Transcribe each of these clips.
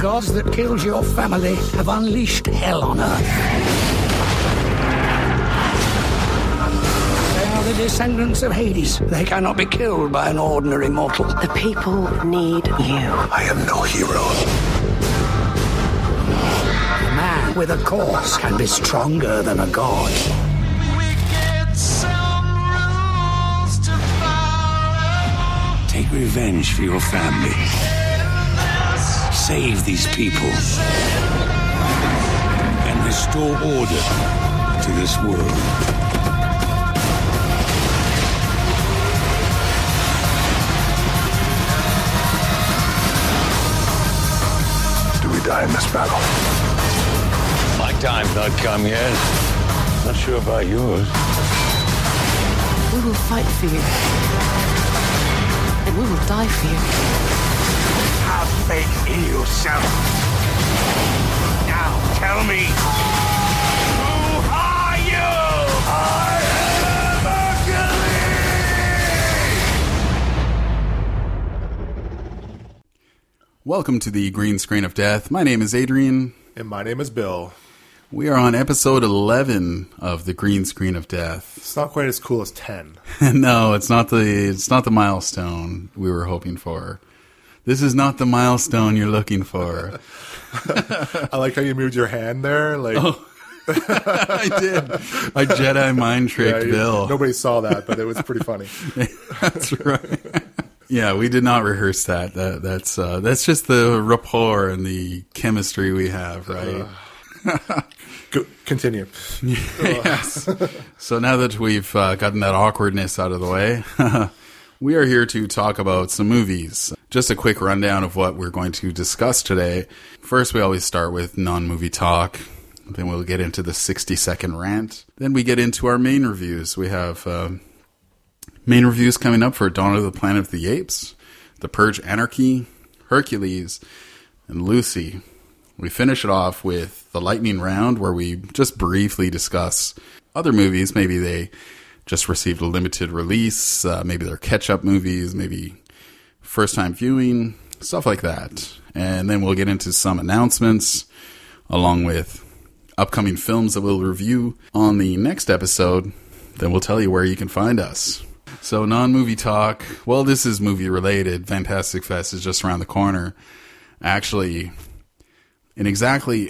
gods that killed your family have unleashed hell on Earth. They are the descendants of Hades. They cannot be killed by an ordinary mortal. The people need you. I am no hero. A man with a cause can be stronger than a god. Take revenge for your family. Save these people. And restore order to this world. Do we die in this battle? My time's not come yet. Not sure about yours. We will fight for you. And we will die for you. Have faith in yourself. Now, tell me, who are you? I am Hercules! Welcome to the Green Screen of Death. My name is Adrian. And my name is Bill. We are on episode 11 of the Green Screen of Death. It's not quite as cool as 10. No, it's not the milestone we were hoping for. This is not the milestone you're looking for. I like how you moved your hand there. Like, I did. I Jedi mind tricked Bill. Nobody saw that, but it was pretty funny. That's right. Yeah, we did not rehearse that. That's just the rapport and the chemistry we have, right? Continue. Yes. So now that we've gotten that awkwardness out of the way, we are here to talk about some movies. Just a quick rundown of what we're going to discuss today. First, we always start with non-movie talk. Then we'll get into the 60-second rant. Then we get into our main reviews. We have main reviews coming up for Dawn of the Planet of the Apes, The Purge Anarchy, Hercules, and Lucy. We finish it off with the lightning round, where we just briefly discuss other movies. Maybe they just received a limited release, maybe they're catch-up movies, maybe first-time viewing, stuff like that. And then we'll get into some announcements, along with upcoming films that we'll review on the next episode. Then we'll tell you where you can find us. So non-movie talk, well, this is movie-related. Fantastic Fest is just around the corner. Actually, in exactly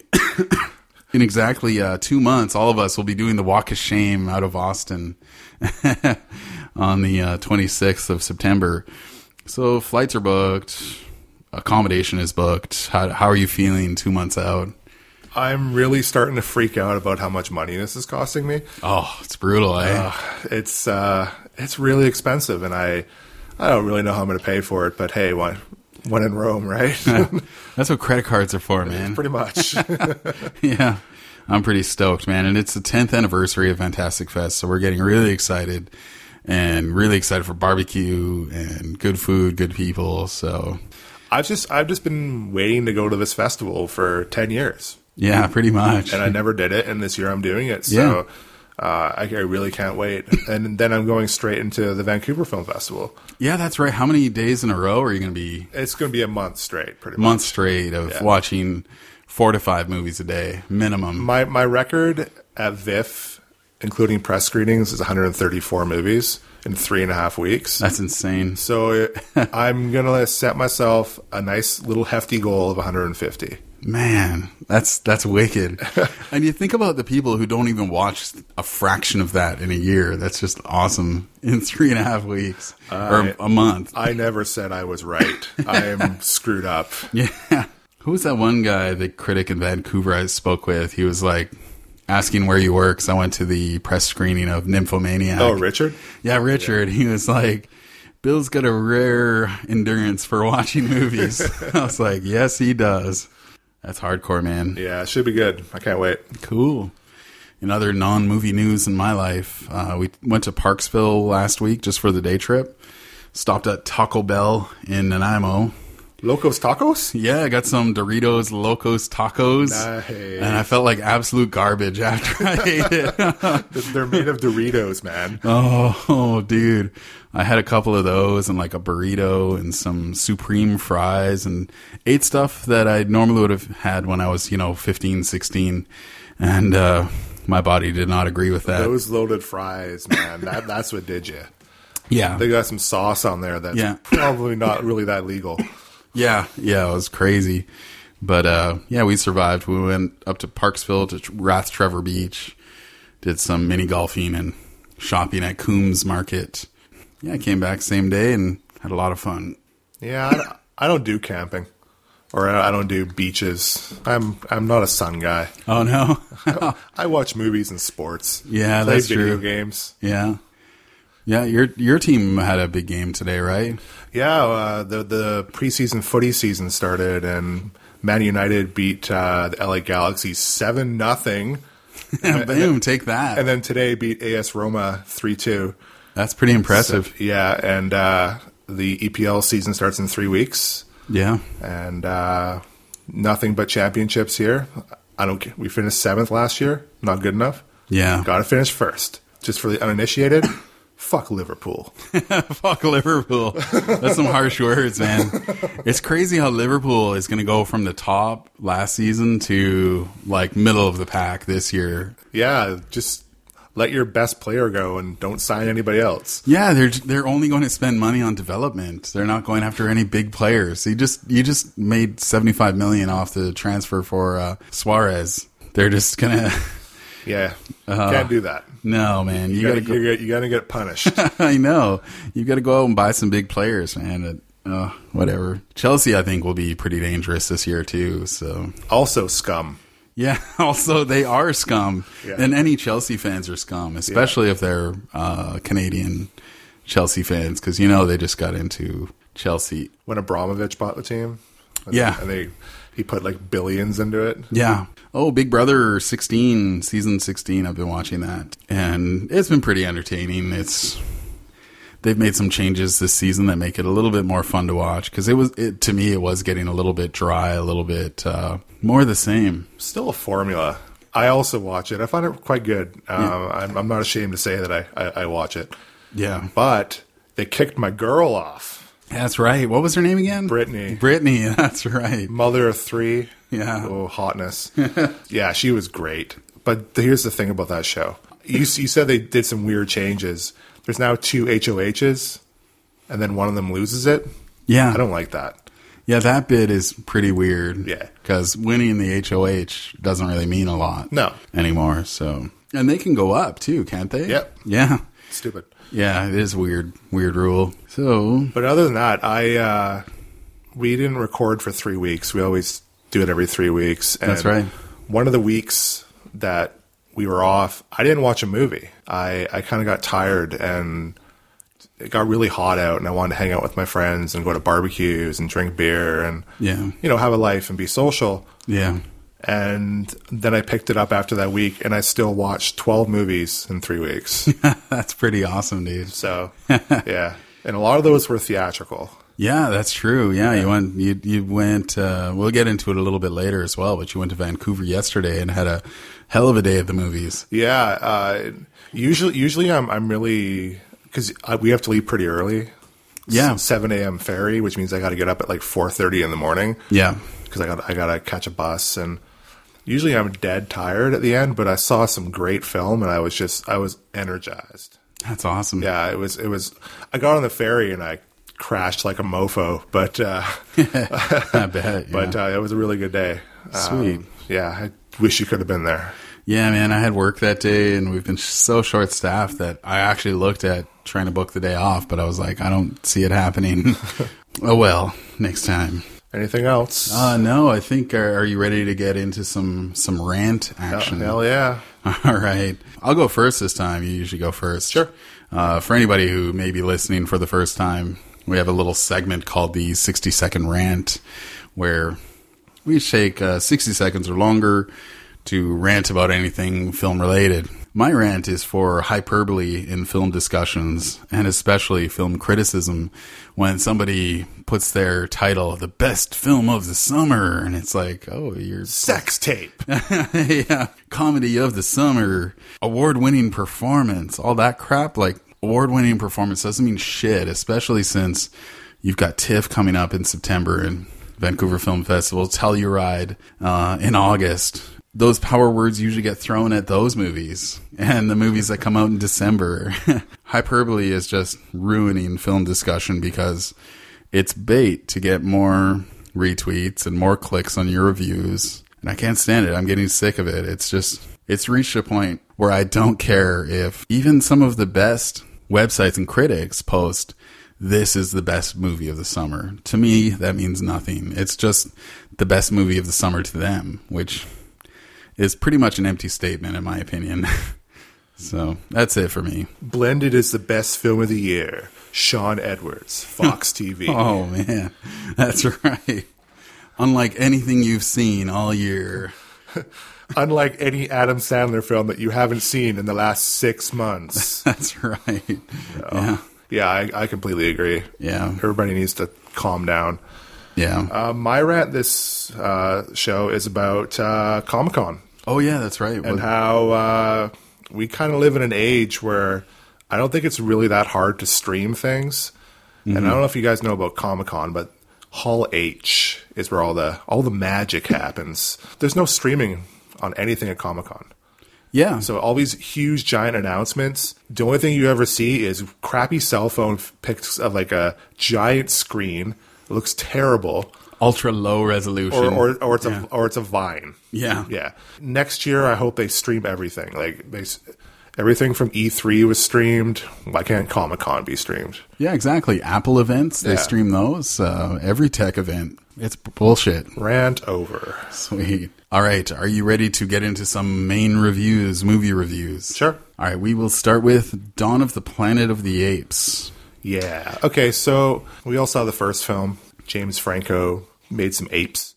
2 months, all of us will be doing the Walk of Shame out of Austin on the 26th of September. So flights are booked, accommodation is booked. How are you feeling 2 months out? I'm really starting to freak out about how much money this is costing me. Oh, it's brutal, eh? It's really expensive, and I don't really know how I'm going to pay for it. But hey, when in Rome, right? That's what credit cards are for, man. Pretty much. Yeah, I'm pretty stoked, man. And it's the 10th anniversary of Fantastic Fest, so we're getting really excited. And really excited for barbecue and good food, good people. So I've just been waiting to go to this festival for 10 years. Yeah, pretty much. And I never did it, and this year I'm doing it. So I really can't wait. And then I'm going straight into the Vancouver Film Festival. Yeah, that's right. How many days in a row are you going to be? It's going to be a month straight, pretty much. Month straight of watching 4 to 5 movies a day, minimum. My record at VIFF, including press screenings, is 134 movies in 3.5 weeks. That's insane. So I'm going to set myself a nice little hefty goal of 150. Man, that's wicked. And you think about the people who don't even watch a fraction of that in a year. That's just awesome in 3.5 weeks or a month. I never said I was right. I am screwed up. Yeah. Who was that one guy, the critic in Vancouver I spoke with? He was like asking where you were, because I went to the press screening of Nymphomaniac. Oh, Richard? Yeah, Richard. Yeah. He was like, Bill's got a rare endurance for watching movies. I was like, yes, he does. That's hardcore, man. Yeah, it should be good. I can't wait. Cool. In other non-movie news in my life, we went to Parksville last week just for the day trip. Stopped at Taco Bell in Nanaimo. Locos Tacos? Yeah, I got some Doritos Locos Tacos. Nice. And I felt like absolute garbage after I ate it. They're made of Doritos, man. Oh, dude. I had a couple of those and like a burrito and some Supreme fries and ate stuff that I normally would have had when I was, 15, 16. And my body did not agree with that. Those loaded fries, man, that's what did you. Yeah. They got some sauce on there that's probably not really that legal. Yeah, it was crazy. But, we survived. We went up to Parksville to Rath Trevor Beach, did some mini golfing and shopping at Coombs Market. Yeah, I came back same day and had a lot of fun. Yeah, I don't do camping, or I don't do beaches. I'm not a sun guy. Oh, no? I watch movies and sports. Yeah, play that's video true. games. Yeah. Yeah, your team had a big game today, right? Yeah, the preseason footy season started, and Man United beat the LA Galaxy 7-0. Boom, take that. And then today beat AS Roma 3-2. That's pretty impressive. So, yeah, and the EPL season starts in 3 weeks. Yeah. And nothing but championships here. We finished 7th last year. Not good enough. Yeah. Got to finish first. Just for the uninitiated, fuck Liverpool. Fuck Liverpool. That's some harsh words, man. It's crazy how Liverpool is going to go from the top last season to like middle of the pack this year. Yeah, just let your best player go and don't sign anybody else. Yeah, they're only going to spend money on development. They're not going after any big players. You just made $75 million off the transfer for Suarez. They're just gonna. Yeah, can't do that. No, man, you gotta get punished. I know. You got to go out and buy some big players, man. Whatever. Chelsea, I think, will be pretty dangerous this year too. So also scum. Yeah, also they are scum. Yeah. And any Chelsea fans are scum, especially if they're Canadian Chelsea fans, because they just got into Chelsea. When Abramovich bought the team. And he put like billions into it. Yeah. Oh, Big Brother 16, season 16, I've been watching that. And it's been pretty entertaining. They've made some changes this season that make it a little bit more fun to watch, because to me it was getting a little bit dry, a little bit more the same. Still a formula. I also watch it. I find it quite good. I'm not ashamed to say that I watch it. Yeah. But they kicked my girl off. That's right. What was her name again? Brittany, that's right. Mother of 3. Yeah. Oh, hotness. Yeah, she was great. But here's the thing about that show. You said they did some weird changes. There's now 2 HOHs, and then one of them loses it. Yeah. I don't like that. Yeah, that bit is pretty weird. Yeah. Because winning the HOH doesn't really mean a lot anymore. So, and they can go up too, can't they? Yep. Yeah. Stupid. Yeah, it is weird rule. So, but other than that, we didn't record for 3 weeks. We always do it every 3 weeks. And that's right. One of the weeks that we were off, I didn't watch a movie. I kind of got tired, and it got really hot out, and I wanted to hang out with my friends and go to barbecues and drink beer and have a life and be social. Yeah. And then I picked it up after that week, and I still watched 12 movies in 3 weeks. That's pretty awesome, dude. So, yeah. And a lot of those were theatrical. Yeah, that's true. Yeah, you went, we'll get into it a little bit later as well, but you went to Vancouver yesterday and had a hell of a day at the movies. Yeah. Usually I'm really, because we have to leave pretty early. Yeah. 7 a.m. ferry, which means I got to get up at like 4:30 in the morning. Yeah. Because I got to catch a bus, and usually I'm dead tired at the end, but I saw some great film, and I was energized. That's awesome. Yeah, it was. I got on the ferry and I crashed like a mofo, but I bet. Yeah. But it was a really good day. Sweet. Yeah, I wish you could have been there. Yeah, man, I had work that day, and we've been so short-staffed that I actually looked at trying to book the day off, but I was like, I don't see it happening. Oh well, next time. Anything else? No, I think, are you ready to get into some rant action? Hell yeah. All right. I'll go first this time. You usually go first. Sure. For anybody who may be listening for the first time, we have a little segment called the 60-second rant, where we take 60 seconds or longer to rant about anything film-related. My rant is for hyperbole in film discussions, and especially film criticism, when somebody puts their title, the best film of the summer, and it's like, oh, you're... Sex tape. Yeah, comedy of the summer, award-winning performance, all that crap. Like, award-winning performance doesn't mean shit, especially since you've got TIFF coming up in September and Vancouver Film Festival, Telluride in August. Those power words usually get thrown at those movies and the movies that come out in December. Hyperbole is just ruining film discussion because it's bait to get more retweets and more clicks on your reviews. And I can't stand it. I'm getting sick of it. It's reached a point where I don't care if even some of the best websites and critics post, this is the best movie of the summer. To me, that means nothing. It's just the best movie of the summer to them, which is pretty much an empty statement in my opinion. So that's it for me. Blended is the best film of the year. Sean Edwards, Fox TV. Oh man, that's right. Unlike anything you've seen all year. Unlike any Adam Sandler film that you haven't seen in the last 6 months. That's right. Yeah. Yeah, I completely agree. Yeah. Everybody needs to calm down. Yeah. My rant this show is about Comic-Con. Oh, yeah, that's right. And how we kind of live in an age where I don't think it's really that hard to stream things. Mm-hmm. And I don't know if you guys know about Comic-Con, but Hall H is where all the magic happens. There's no streaming on anything at Comic-Con. Yeah. So all these huge, giant announcements, the only thing you ever see is crappy cell phone pics of like a giant screen. It looks terrible. Ultra low resolution. Or it's a Vine. Yeah. Yeah. Next year, I hope they stream everything. Like everything from E3 was streamed. Why can't Comic-Con be streamed? Yeah, exactly. Apple events, they stream those. Every tech event. It's bullshit. Rant over. Sweet. All right. Are you ready to get into some main reviews, movie reviews? Sure. All right. We will start with Dawn of the Planet of the Apes. Yeah. Okay, so we all saw the first film. James Franco made some apes.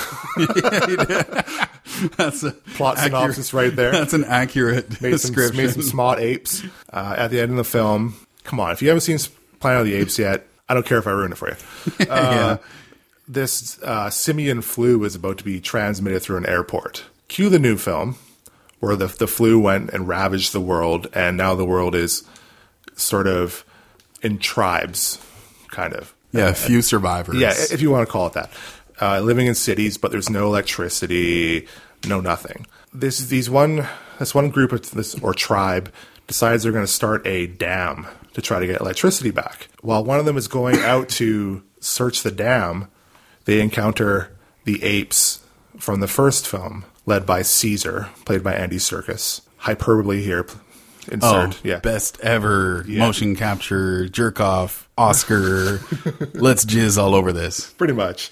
Yeah, he did. That's a plot synopsis right there. That's an accurate description. Made some smart apes. At the end of the film, come on, if you haven't seen Planet of the Apes yet, I don't care if I ruin it for you. Yeah. This simian flu is about to be transmitted through an airport. Cue the new film, where the flu went and ravaged the world, and now the world is sort of in tribes, kind of. Yeah, a few survivors. Yeah, if you want to call it that. Living in cities, but there's no electricity, no nothing. This one group or tribe decides they're going to start a dam to try to get electricity back. While one of them is going out to search the dam, they encounter the apes from the first film, led by Caesar, played by Andy Serkis. Hyperbole here. Insert. Oh, yeah. Best ever motion capture, jerk off, Oscar. Let's jizz all over this. Pretty much.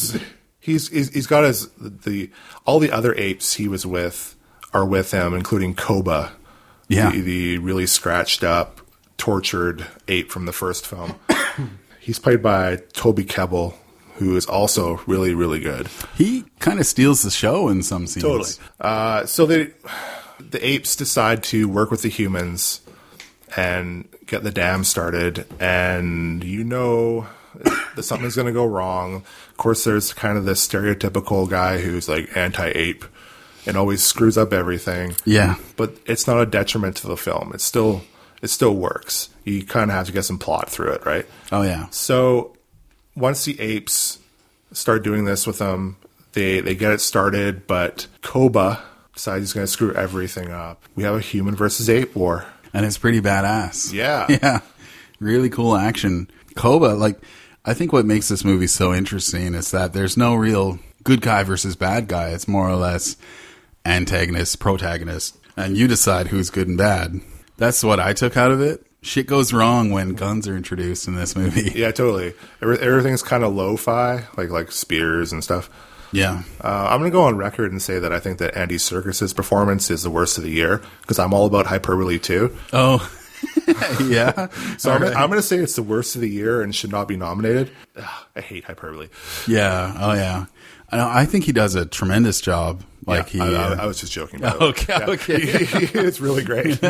He's got all the other apes he was with are with him, including Koba. Yeah. The really scratched up, tortured ape from the first film. He's played by Toby Kebbell, who is also really, really good. He kind of steals the show in some scenes. Totally. So the apes decide to work with the humans and get the dam started, and that something's going to go wrong. Of course, there's kind of this stereotypical guy who's like anti-ape and always screws up everything. Yeah. But it's not a detriment to the film. It still works. You kind of have to get some plot through it, right? Oh, yeah. So once the apes start doing this with them, they get it started, but Koba decides he's going to screw everything up. We have a human versus ape war. And it's pretty badass. Yeah. Yeah. Really cool action. Koba, I think what makes this movie so interesting is that there's no real good guy versus bad guy. It's more or less antagonist, protagonist. And you decide who's good and bad. That's what I took out of it. Shit goes wrong when guns are introduced in this movie. Yeah, totally. Everything's kind of lo-fi, like spears and stuff. Yeah. I'm going to go on record and say that I think that Andy Serkis' performance is the worst of the year, because I'm all about hyperbole too. Oh, Yeah. So I'm going to say it's the worst of the year and should not be nominated. Ugh, I hate hyperbole. Yeah. Oh, yeah. I think he does a tremendous job. Like I was just joking. Okay. It's really great.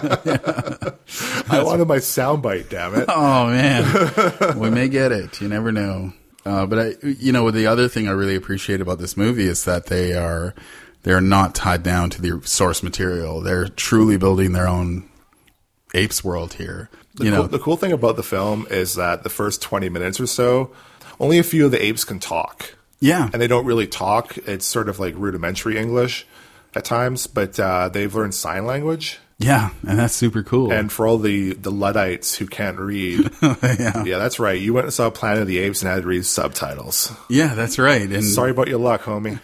I wanted my soundbite, damn it. Oh man, we may get it. You never know. But the other thing I really appreciate about this movie is that they're not tied down to the source material. They're truly building their own apes world here. The cool thing about the film is that the first 20 minutes or so, only a few of the apes can talk. Yeah. And they don't really talk. It's sort of like rudimentary English at times, but they've learned sign language. Yeah, and that's super cool. And for all the Luddites who can't read, yeah, that's right. You went and saw Planet of the Apes and had to read subtitles. Yeah, that's right. And sorry about your luck, homie.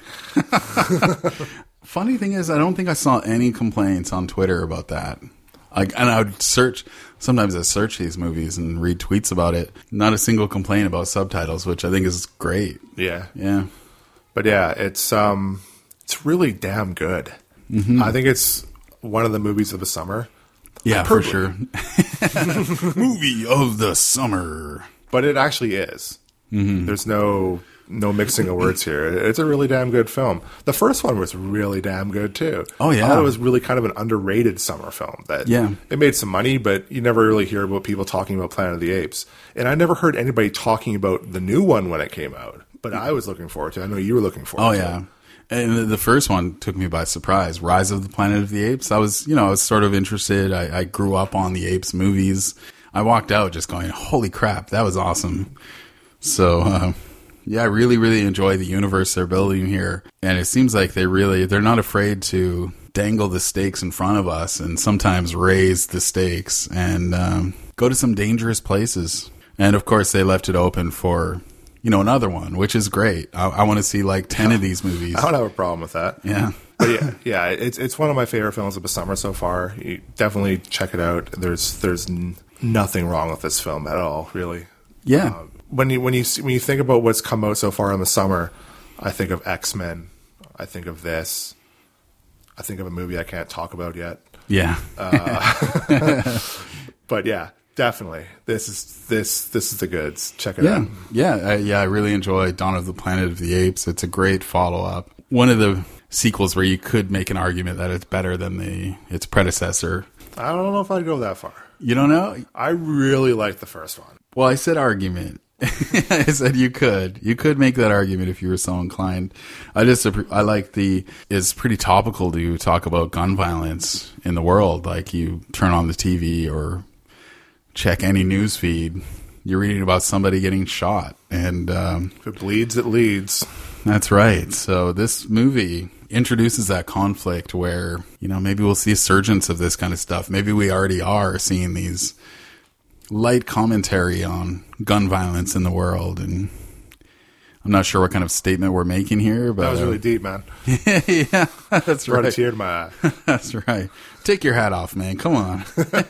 Funny thing is, I don't think I saw any complaints on Twitter about that. And I would search. Sometimes I search these movies and read tweets about it. Not a single complaint about subtitles, which I think is great. Yeah. But yeah, it's really damn good. Mm-hmm. I think it's one of the movies of the summer. Yeah, for sure. Movie of the summer. But it actually is. Mm-hmm. There's no mixing of words here. It's a really damn good film. The first one was really damn good too. Oh yeah, I thought it was really kind of an underrated summer film. It made some money, but you never really hear about people talking about Planet of the Apes. And I never heard anybody talking about the new one when it came out. But I was looking forward to it. I know you were looking forward to it. Oh yeah. And the first one took me by surprise. Rise of the Planet of the Apes. I was sort of interested. I grew up on the Apes movies. I walked out just going, holy crap, that was awesome. So, yeah, I really, really enjoy the universe they're building here. And it seems like they're not afraid to dangle the stakes in front of us and sometimes raise the stakes and go to some dangerous places. And, of course, they left it open for, another one, which is great. I want to see like 10 of these movies. I don't have a problem with that. Yeah. But yeah, it's one of my favorite films of the summer so far. You definitely check it out. There's nothing wrong with this film at all, really. Yeah. When you think about what's come out so far in the summer, I think of X-Men. I think of this. I think of a movie I can't talk about yet. Yeah. But yeah, definitely. This is the goods. Check it out. Yeah. I really enjoy Dawn of the Planet of the Apes. It's a great follow-up. One of the sequels where you could make an argument that it's better than its predecessor. I don't know if I'd go that far. You don't know? I really liked the first one. Well, I said argument. I said you could make that argument if you were so inclined. I like it's pretty topical to talk about gun violence in the world. Like you turn on the TV or check any news feed, you're reading about somebody getting shot. And if it bleeds, it leads. That's right. So this movie introduces that conflict where, maybe we'll see a surgence of this kind of stuff. Maybe we already are seeing these light commentary on gun violence in the world, and I'm not sure what kind of statement we're making here, but that was really deep, man. Yeah, that's right. Brought a tear to my eye. That's right. Take your hat off, man. Come on.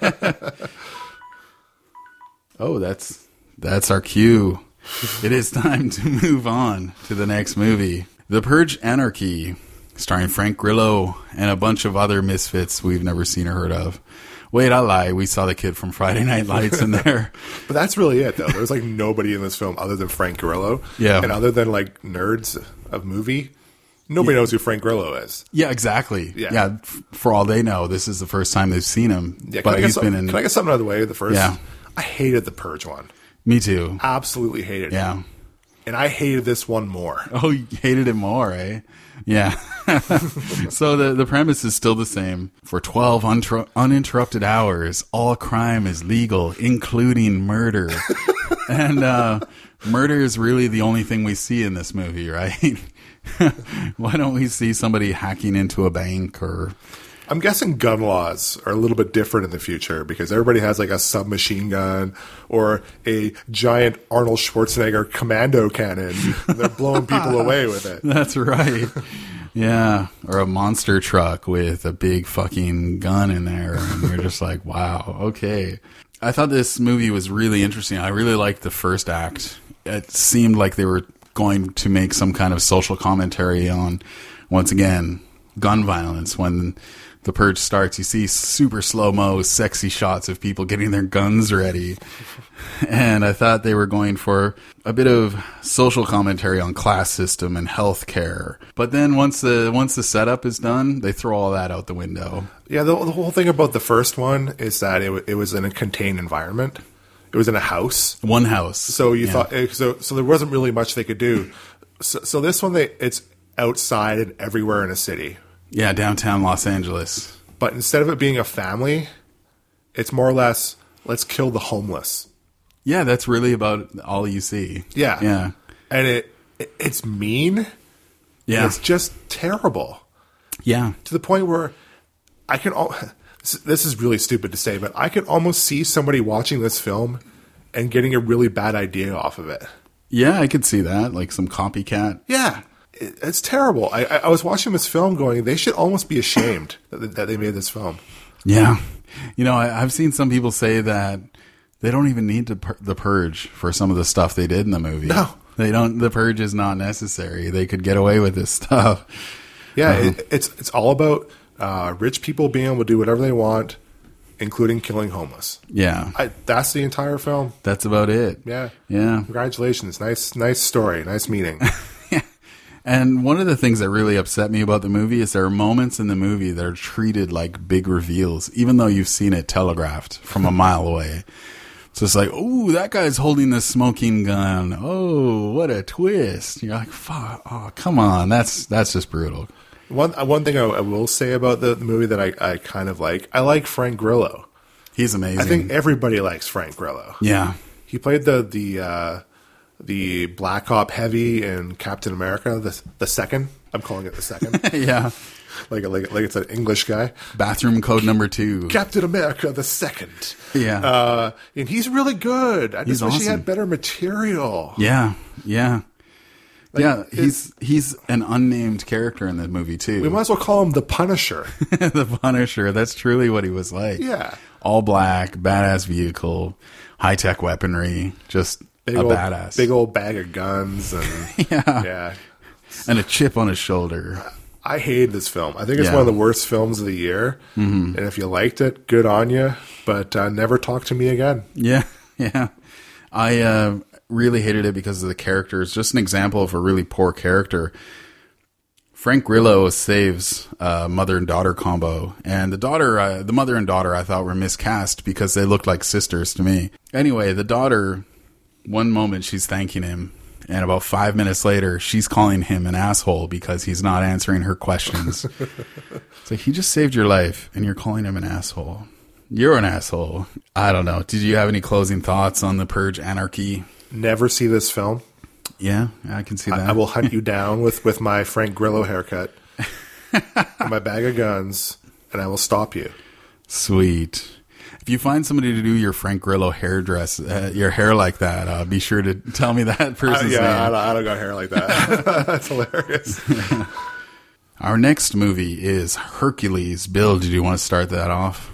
Oh, that's our cue. It is time to move on to the next movie, The Purge: Anarchy, starring Frank Grillo and a bunch of other misfits we've never seen or heard of. Wait, I lie. We saw the kid from Friday Night Lights in there. But that's really it, though. There's like nobody in this film other than Frank Grillo. Yeah. And other than like nerds of movie, nobody knows who Frank Grillo is. Yeah, exactly. Yeah. For all they know, this is the first time they've seen him. Yeah, can I get something out of the way? The first? Yeah. I hated the Purge one. Me too. Absolutely hated it. Yeah. And I hated this one more. Oh, you hated it more, eh? Yeah. So the premise is still the same. For 12 uninterrupted hours, all crime is legal, including murder. And murder is really the only thing we see in this movie, right? Why don't we see somebody hacking into a bank or... I'm guessing gun laws are a little bit different in the future because everybody has like a submachine gun or a giant Arnold Schwarzenegger commando cannon. They're blowing people away with it. That's right. Yeah. Or a monster truck with a big fucking gun in there. And you're just like, wow, okay. I thought this movie was really interesting. I really liked the first act. It seemed like they were going to make some kind of social commentary on, once again, gun violence when The Purge starts, you see super slow-mo, sexy shots of people getting their guns ready. And I thought they were going for a bit of social commentary on class system and healthcare. But then once the setup is done, they throw all that out the window. Yeah, the whole thing about the first one is that it was in a contained environment. It was in a house. One house. So you thought so there wasn't really much they could do. So this one, it's outside and everywhere in a city. Yeah, downtown Los Angeles. But instead of it being a family, it's more or less, let's kill the homeless. Yeah, that's really about all you see. Yeah. Yeah. And it's mean. Yeah. It's just terrible. Yeah. To the point where I can... This is really stupid to say, but I can almost see somebody watching this film and getting a really bad idea off of it. Yeah, I could see that. Like some copycat. Yeah. It's terrible. I was watching this film going, they should almost be ashamed that they made this film. Yeah. You know, I've seen some people say that they don't even need the Purge for some of the stuff they did in the movie. No. They don't. The Purge is not necessary. They could get away with this stuff. Yeah, it's all about rich people being able to do whatever they want, including killing homeless. Yeah. That's the entire film. That's about it. Yeah. Yeah. Congratulations. Nice story. Nice meeting. And one of the things that really upset me about the movie is there are moments in the movie that are treated like big reveals, even though you've seen it telegraphed from a mile away. So it's like, oh, that guy's holding the smoking gun. Oh, what a twist. You're like, fuck, oh, come on. That's just brutal. One thing I will say about the movie that I kind of like, I like Frank Grillo. He's amazing. I think everybody likes Frank Grillo. Yeah. He played the Black Op Heavy in Captain America, the second. I'm calling it the second. Yeah. like it's an English guy. Bathroom code number 2. Captain America the second. Yeah. And he's really good. I just wish he awesome. had better material. Yeah. Yeah. Like, yeah, he's an unnamed character in the movie too. We might as well call him the Punisher. The Punisher. That's truly what he was like. Yeah. All black, badass vehicle, high-tech weaponry, just badass. Big old bag of guns. And yeah. And a chip on his shoulder. I hated this film. I think it's one of the worst films of the year. Mm-hmm. And if you liked it, good on you. But never talk to me again. Yeah, yeah. I really hated it because of the characters. Just an example of a really poor character. Frank Grillo saves mother and daughter combo, and the mother and daughter I thought were miscast because they looked like sisters to me. Anyway, the daughter, one moment she's thanking him, and about 5 minutes later she's calling him an asshole because he's not answering her questions. It's like, he just saved your life and you're calling him an asshole. You're an asshole. I don't know. Did you have any closing thoughts on the Purge Anarchy? Never see this film. Yeah, I can see that. I will hunt you down with my Frank Grillo haircut and my bag of guns, and I will stop you. Sweet. If you find somebody to do your Frank Grillo your hair like that, be sure to tell me that person's name. I don't got hair like that. That's hilarious. Our next movie is Hercules. Bill, did you want to start that off?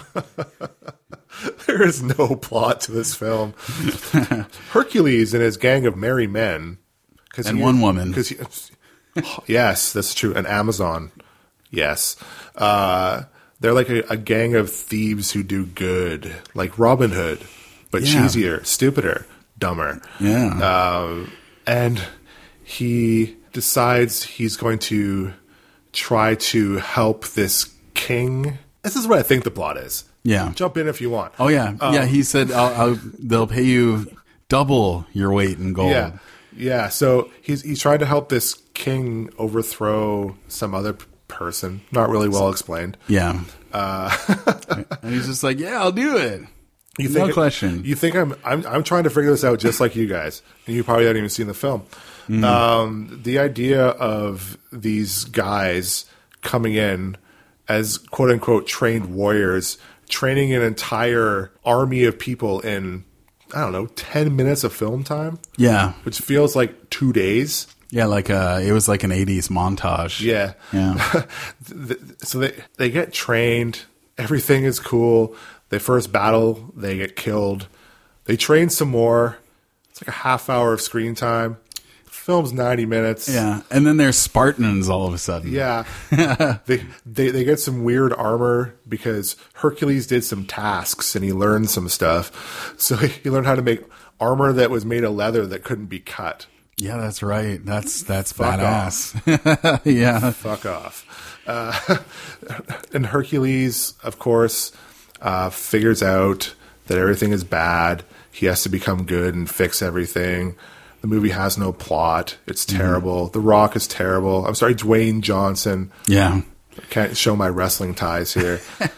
There is no plot to this film. Hercules and his gang of merry men. And one woman. Yes, that's true. An Amazon. Yes. They're like a gang of thieves who do good. Like Robin Hood, but cheesier, stupider, dumber. Yeah. And he decides he's going to try to help this king. This is what I think the plot is. Yeah. Jump in if you want. Oh, yeah. Yeah, he said they'll pay you double your weight in gold. Yeah. Yeah. So he's trying to help this king overthrow some other person. Not really well explained. Yeah. And he's just like, yeah, I'll do it. No question. You think I'm trying to figure this out just like you guys, and you probably haven't even seen the film. Mm. The idea of these guys coming in as quote unquote trained warriors, training an entire army of people in, I don't know, 10 minutes of film time. Yeah. Which feels like 2 days. Yeah, like it was like an 80s montage. Yeah. Yeah. So they get trained. Everything is cool. They first battle. They get killed. They train some more. It's like a half hour of screen time. film's 90 minutes. Yeah, and then there's Spartans all of a sudden. Yeah. they get some weird armor because Hercules did some tasks and he learned some stuff. So he learned how to make armor that was made of leather that couldn't be cut. Yeah, that's right. That's Fuck badass. Yeah. Fuck off. And Hercules, of course, figures out that everything is bad. He has to become good and fix everything. The movie has no plot. It's terrible. The Rock is terrible. I'm sorry, Dwayne Johnson. Yeah. I can't show my wrestling ties here.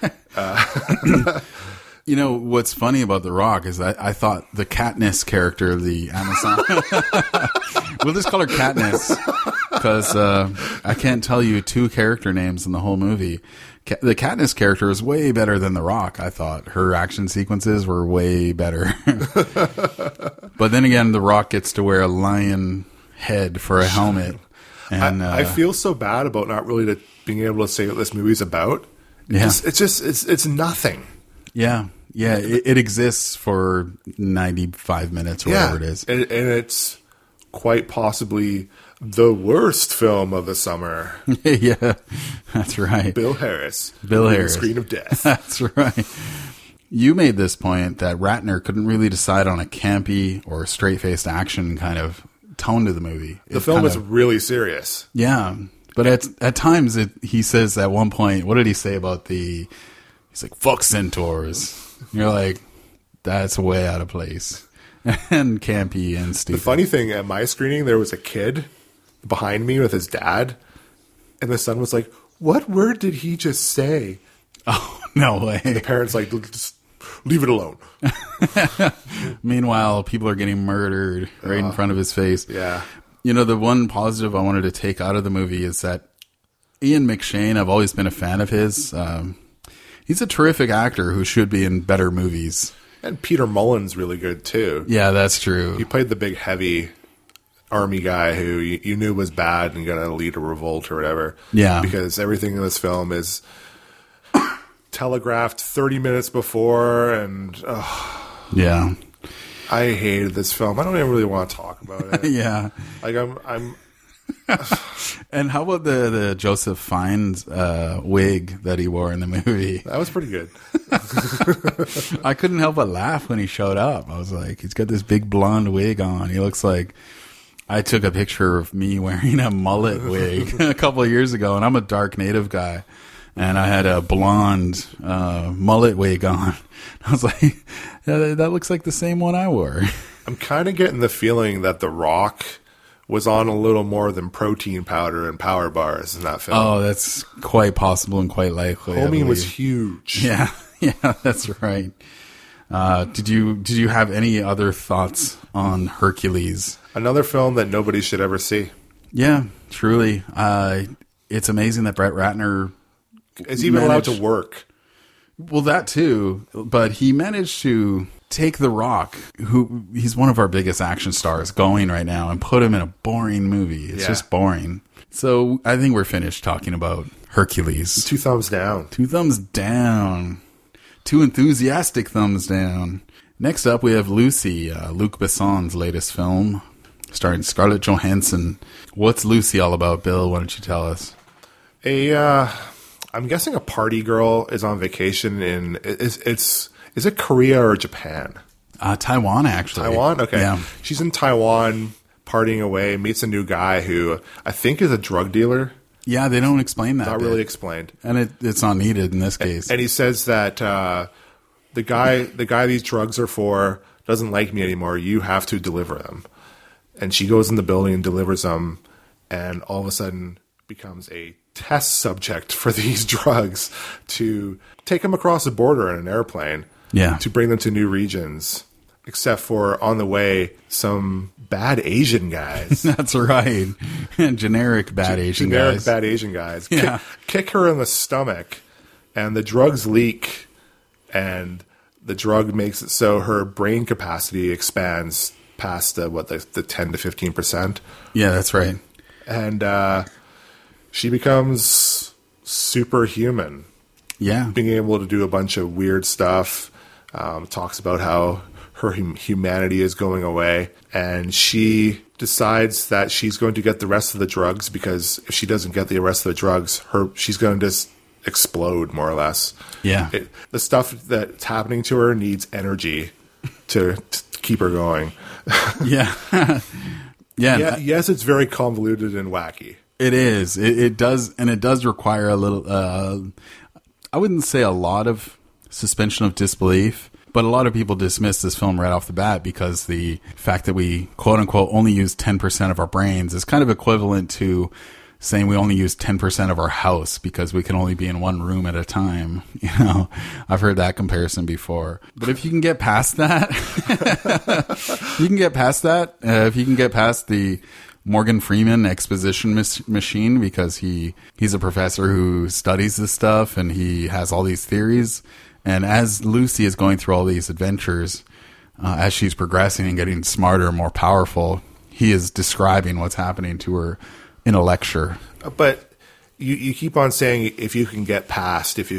You know, what's funny about The Rock is I thought the Katniss character of the Amazon... we'll just call her Katniss, because I can't tell you 2 character names in the whole movie. The Katniss character is way better than The Rock, I thought. Her action sequences were way better. But then again, The Rock gets to wear a lion head for a helmet. And I feel so bad about not really being able to say what this movie's about. Yeah. It's nothing. Yeah. Yeah, it exists for 95 minutes or whatever it is. And it's quite possibly the worst film of the summer. Yeah, that's right. Bill Harris. Bill Harris. Screen of Death. That's right. You made this point that Ratner couldn't really decide on a campy or straight-faced action kind of tone to the movie. The film is really serious. Yeah, but at times he says at one point, what did he say about he's like, fuck centaurs. You're like, that's way out of place. And campy and stupid. The funny thing, at my screening, there was a kid behind me with his dad, and the son was like, what word did he just say? Oh, no way. And the parents like, just leave it alone. Meanwhile, people are getting murdered right in front of his face. Yeah. You know, the one positive I wanted to take out of the movie is that Ian McShane, I've always been a fan of his. He's a terrific actor who should be in better movies. And Peter Mullen's really good, too. Yeah, that's true. He played the big, heavy army guy who you knew was bad and going to lead a revolt or whatever. Yeah. Because everything in this film is telegraphed 30 minutes before, and yeah, I hated this film. I don't even really want to talk about it. Yeah. Like, I'm And how about the Joseph Fiennes wig that he wore in the movie? That was pretty good. I couldn't help but laugh when he showed up. I was like, he's got this big blonde wig on. He looks like... I took a picture of me wearing a mullet wig a couple of years ago, and I'm a dark native guy, and I had a blonde mullet wig on. I was like, yeah, that looks like the same one I wore. I'm kind of getting the feeling that The Rock was on a little more than protein powder and power bars in that film. Oh, that's quite possible and quite likely. Homie was huge. Yeah, yeah, that's right. Did you have any other thoughts on Hercules? Another film that nobody should ever see. Yeah, truly. It's amazing that Brett Ratner is even allowed to work. Well, that too, but he managed to take The Rock, he's one of our biggest action stars going right now, and put him in a boring movie. It's just boring. So I think we're finished talking about Hercules. 2 thumbs down. 2 thumbs down. 2 enthusiastic thumbs down. Next up, we have Lucy, Luc Besson's latest film, starring Scarlett Johansson. What's Lucy all about, Bill? Why don't you tell us? I'm guessing a party girl is on vacation in... Is it Korea or Japan? Taiwan, actually. Taiwan? Okay. Yeah. She's in Taiwan, partying away, meets a new guy who I think is a drug dealer. Yeah, they don't explain that. Not really explained. And it's not needed in this case. And he says that the guy these drugs are for doesn't like me anymore. You have to deliver them. And she goes in the building and delivers them, and all of a sudden becomes a test subject for these drugs to take them across the border in an airplane. Yeah. To bring them to new regions. Except for on the way, some bad Asian guys. That's right. Generic bad Asian guys. Generic bad Asian guys. Yeah. Kick her in the stomach, and the drugs leak, and the drug makes it so her brain capacity expands past the 10 to 15%. Yeah, that's right. And she becomes superhuman. Yeah. Being able to do a bunch of weird stuff. Talks about how her humanity is going away, and she decides that she's going to get the rest of the drugs, because if she doesn't get the rest of the drugs, she's going to just explode, more or less. Yeah. The stuff that's happening to her needs energy to keep her going. Yeah. Yeah. Yes, it's very convoluted and wacky. It is. It does, and it does require a little, I wouldn't say a lot of suspension of disbelief, but a lot of people dismiss this film right off the bat because the fact that we, quote unquote, only use 10% of our brains is kind of equivalent to saying we only use 10% of our house because we can only be in one room at a time. You know, I've heard that comparison before. But if you can get past that, if you can get past the Morgan Freeman exposition machine, because he's a professor who studies this stuff and he has all these theories. And as Lucy is going through all these adventures, as she's progressing and getting smarter and more powerful, he is describing what's happening to her in a lecture. But you keep on saying, if you can get past, it's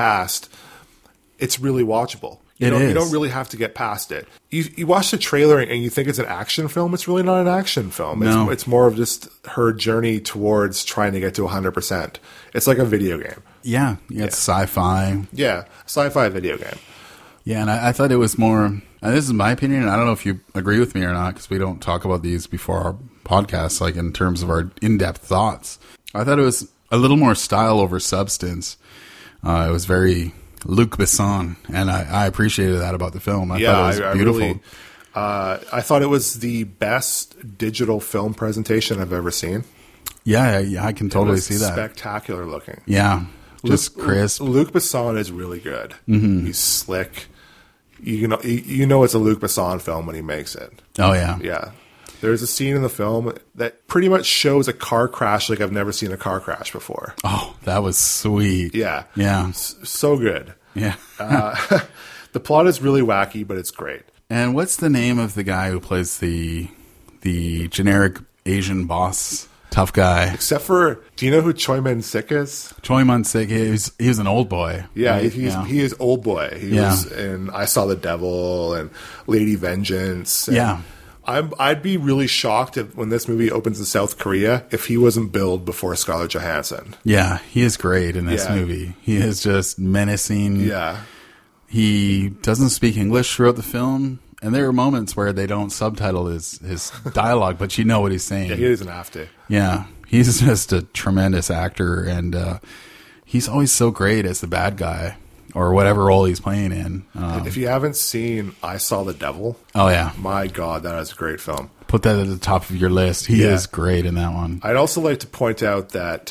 really watchable. You don't really have to get past it. You watch the trailer and you think it's an action film. It's really not an action film. No. It's more of just her journey towards trying to get to 100%. It's like a video game. Yeah. It's sci-fi. Yeah, sci-fi video game. Yeah, and I thought it was more, and this is my opinion, and I don't know if you agree with me or not, because we don't talk about these before our podcast, like in terms of our in-depth thoughts. I thought it was a little more style over substance. It was very Luc Besson, and I appreciated that about the film. I thought it was beautiful. I thought it was the best digital film presentation I've ever seen. Yeah, I can totally see that. Spectacular looking. Yeah, just crisp. Luc Besson is really good. Mm-hmm. He's slick. You know it's a Luc Besson film when he makes it. Oh, yeah. Yeah. There's a scene in the film that pretty much shows a car crash like I've never seen a car crash before. Oh, that was sweet. Yeah. Yeah. So good. Yeah. The plot is really wacky, but it's great. And what's the name of the guy who plays the generic Asian boss, tough guy? Except for, do you know who Choi Man-sik is? Choi Man-sik, he was an old boy. Yeah, right? he is old boy. He was in I Saw the Devil and Lady Vengeance. And I'd be really shocked when this movie opens in South Korea if he wasn't billed before Scarlett Johansson. Yeah, he is great in this movie. He is just menacing. Yeah. He doesn't speak English throughout the film, and there are moments where they don't subtitle his dialogue, but you know what he's saying. Yeah, he doesn't have to. Yeah, he's just a tremendous actor, and he's always so great as the bad guy, or whatever role he's playing in. If you haven't seen I Saw the Devil, oh yeah, my God, that is a great film. Put that at the top of your list. He is great in that one. I'd also like to point out that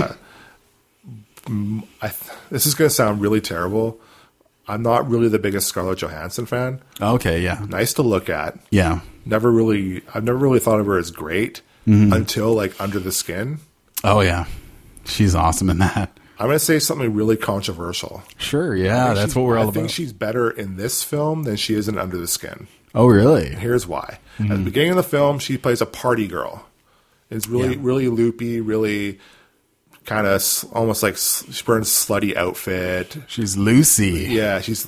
this is going to sound really terrible. I'm not really the biggest Scarlett Johansson fan. Okay, yeah. Nice to look at. Yeah. I've never really thought of her as great until like Under the Skin. Oh yeah. She's awesome in that. I'm going to say something really controversial. Sure, yeah, that's what we're all about. I think she's better in this film than she is in Under the Skin. Oh, really? And here's why. At the beginning of the film, she plays a party girl. It's really loopy, really kind of almost like she's wearing a slutty outfit. She's Lucy. Yeah, she's.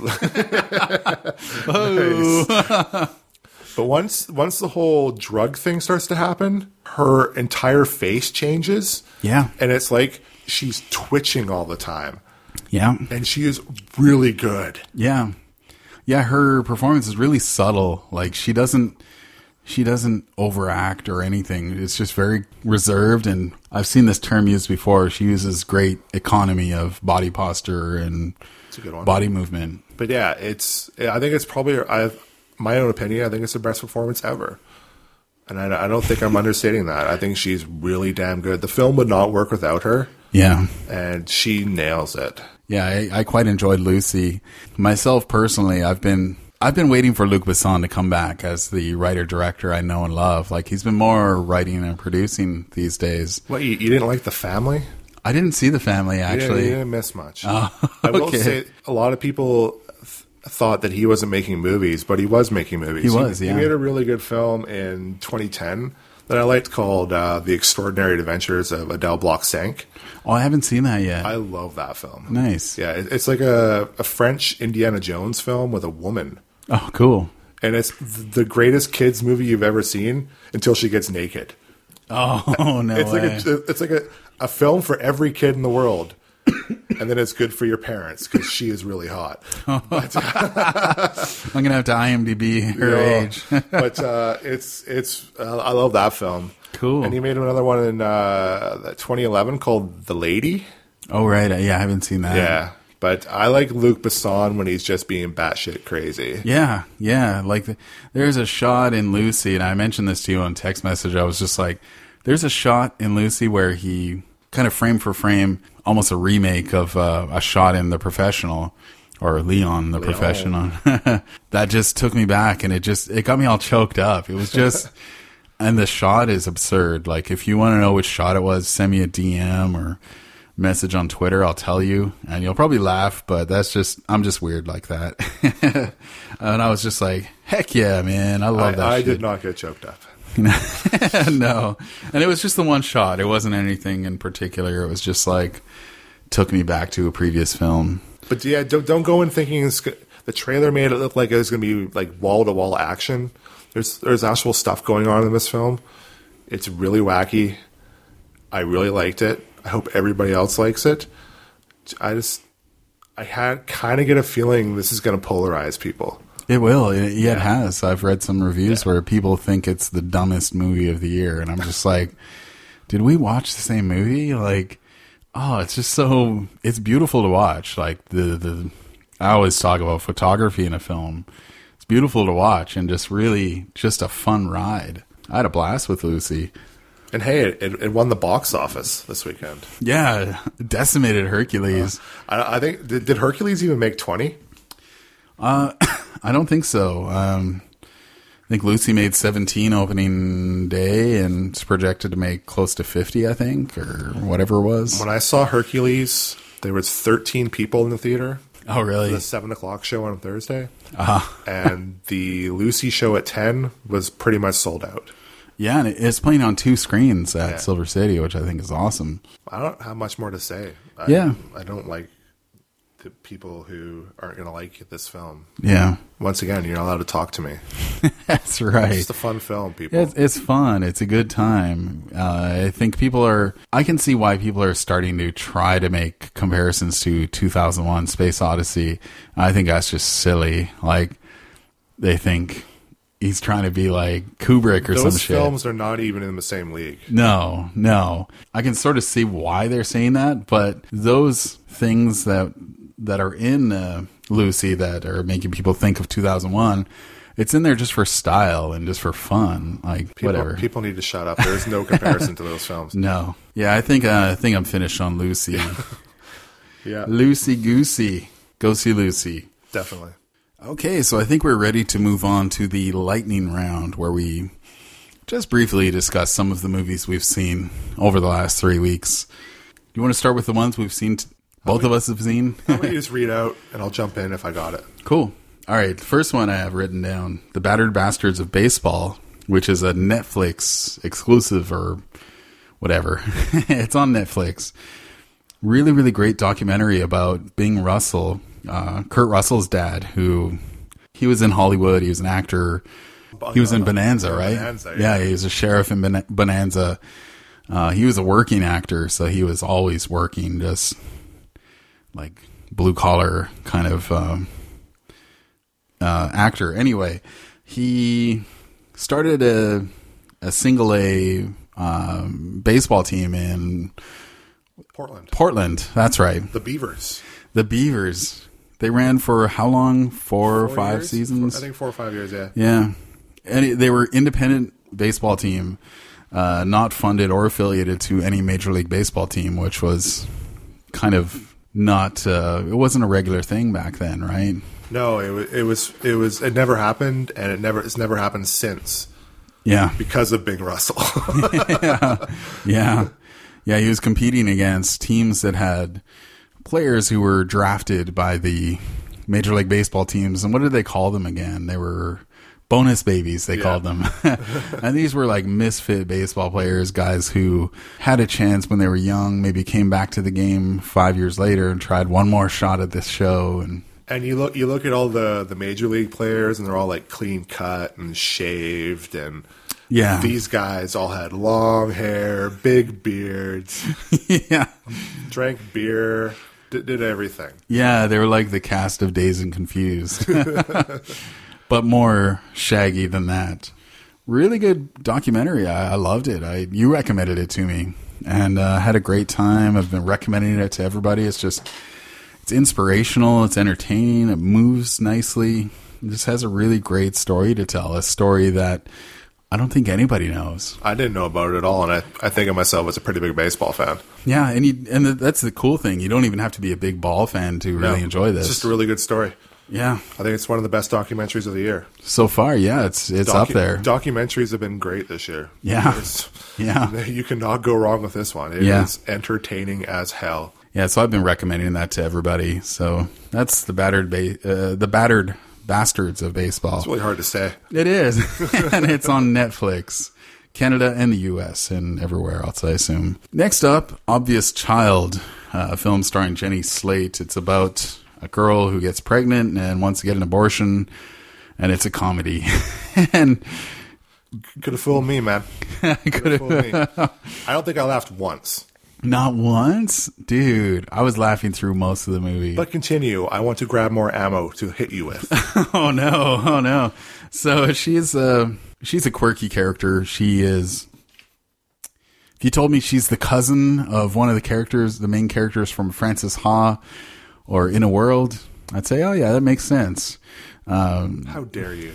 Oh. But once the whole drug thing starts to happen, her entire face changes. Yeah. And it's like she's twitching all the time. Yeah. And she is really good. Yeah. Yeah, her performance is really subtle. Like she doesn't overact or anything. It's just very reserved, and I've seen this term used before. She uses great economy of body posture and It's a good one. body movement. But yeah, I think it's probably, my own opinion, I think it's the best performance ever. And I don't think I'm understating that. I think she's really damn good. The film would not work without her. Yeah. And she nails it. Yeah, I quite enjoyed Lucy. Myself personally, I've been waiting for Luc Besson to come back as the writer-director I know and love. Like, he's been more writing and producing these days. What, you didn't like The Family? I didn't see The Family, actually. You didn't miss much. Oh, I will okay. say, a lot of people thought that he wasn't making movies, but he was making movies. He was, He made a really good film in 2010 that I liked called The Extraordinary Adventures of Adele Bloch-Cinq. Oh, I haven't seen that yet. I love that film. Nice. Yeah, it's like a French Indiana Jones film with a woman. Oh, cool. And it's the greatest kids movie you've ever seen until she gets naked. Oh, no way. It's like a film for every kid in the world. And then it's good for your parents because she is really hot. I'm going to have to IMDb her age. But I love that film. Cool. And he made another one in 2011 called The Lady. Oh, right. Yeah, I haven't seen that. Yeah. But I like Luc Besson when he's just being batshit crazy. Yeah. Like, there's a shot in Lucy, and I mentioned this to you on text message. I was just like, there's a shot in Lucy where he kind of frame for frame, almost a remake of a shot in The Professional, or Leon, the Professional. That just took me back, and it got me all choked up. It was just, and the shot is absurd. Like, if you want to know which shot it was, send me a DM or message on Twitter. I'll tell you, and you'll probably laugh, but I'm just weird like that. And I was just like, heck yeah, man. I love that shit. I did not get choked up. No. And it was just the one shot. It wasn't anything in particular. It was just like, took me back to a previous film. But yeah, don't go in thinking the trailer made it look like it was going to be like wall-to-wall action. There's actual stuff going on in this film. It's really wacky. I really liked it. I hope everybody else likes it. I kind of get a feeling this is going to polarize people. It will. It has. I've read some reviews where people think it's the dumbest movie of the year, and I'm just like, did we watch the same movie? Like, oh, it's just so, it's beautiful to watch. Like, I always talk about photography in a film. It's beautiful to watch and just really just a fun ride. I had a blast with Lucy. And hey, it won the box office this weekend. Yeah, decimated Hercules. I think, did Hercules even make 20? I don't think so. I think Lucy made 17 opening day and it's projected to make close to 50, I think, or whatever it was. When I saw Hercules, there was 13 people in the theater. Oh, really? For the 7:00 show on Thursday. And the Lucy show at 10 was pretty much sold out. Yeah, and it's playing on 2 screens at Silver City, which I think is awesome. I don't have much more to say. I don't like the people who aren't going to like this film. Yeah. Once again, you're not allowed to talk to me. That's right. It's a fun film, people. It's fun. It's a good time. I think I can see why people are starting to try to make comparisons to 2001 Space Odyssey. I think that's just silly. Like, they think he's trying to be like Kubrick or some shit. Those films are not even in the same league. No. I can sort of see why they're saying that, but those things that are in Lucy that are making people think of 2001, it's in there just for style and just for fun. Like, whatever. People need to shut up. There's no comparison to those films. No. Yeah, I think I'm finished on Lucy. Yeah. Lucy Goosey. Go see Lucy. Definitely. Okay, so I think we're ready to move on to the lightning round, where we just briefly discuss some of the movies we've seen over the last 3 weeks. You want to start with the ones we've seen, both of us have seen? I'll let you just read out, and I'll jump in if I got it. Cool. All right, the first one I have written down, The Battered Bastards of Baseball, which is a Netflix exclusive or whatever. It's on Netflix. Really, really great documentary about Bing Russell, Kurt Russell's dad, who he was in Hollywood. He was an actor. He was in Bonanza, right? Bonanza, yeah, he was a sheriff in Bonanza. He was a working actor, so he was always working, just like blue collar kind of actor. Anyway, he started a single A baseball team in Portland. That's right. The Beavers. They ran for how long? 4 or 5 seasons? I think 4 or 5 years, yeah. Yeah. And they were independent baseball team, not funded or affiliated to any Major League Baseball team, which was kind of not, it wasn't a regular thing back then, right? No, it never happened, and it's never happened since. Yeah. Because of Bing Russell. Yeah. Yeah, he was competing against teams that had players who were drafted by the Major League Baseball teams. And what did they call them again? They were bonus babies, they called them. And these were like misfit baseball players, guys who had a chance when they were young, maybe came back to the game 5 years later and tried one more shot at this show and And you look at all the major league players, and they're all like clean cut and shaved, and Yeah. these guys all had long hair, big beards, Yeah. drank beer, did everything. Yeah, they were like the cast of Dazed and Confused. But more shaggy than that. Really good documentary. I loved it. You recommended it to me, and had a great time. I've been recommending it to everybody. It's inspirational. It's entertaining. It moves nicely. It just has a really great story to tell. A story that I don't think anybody knows. I didn't know about it at all, and I think of myself as a pretty big baseball fan. Yeah, and that's the cool thing. You don't even have to be a big ball fan to really enjoy this. It's just a really good story. Yeah. I think it's one of the best documentaries of the year. So far, yeah, it's up there. Documentaries have been great this year. Yeah. Yeah. You cannot go wrong with this one. It is entertaining as hell. Yeah, so I've been recommending that to everybody. So that's the battered bastards of baseball. It's really hard to say. It is. And it's on Netflix, Canada and the US, and everywhere else, I assume. Next up, Obvious Child, a film starring Jenny Slate. It's about a girl who gets pregnant and wants to get an abortion, and it's a comedy. And could have fooled me, man. Could have fooled me. I don't think I laughed once. Not once? Dude, I was laughing through most of the movie. But continue. I want to grab more ammo to hit you with. Oh no. So she's a quirky character. She is, if you told me she's the cousin of one of the main characters from Frances Ha or In a World, I'd say, oh yeah, that makes sense. How dare you?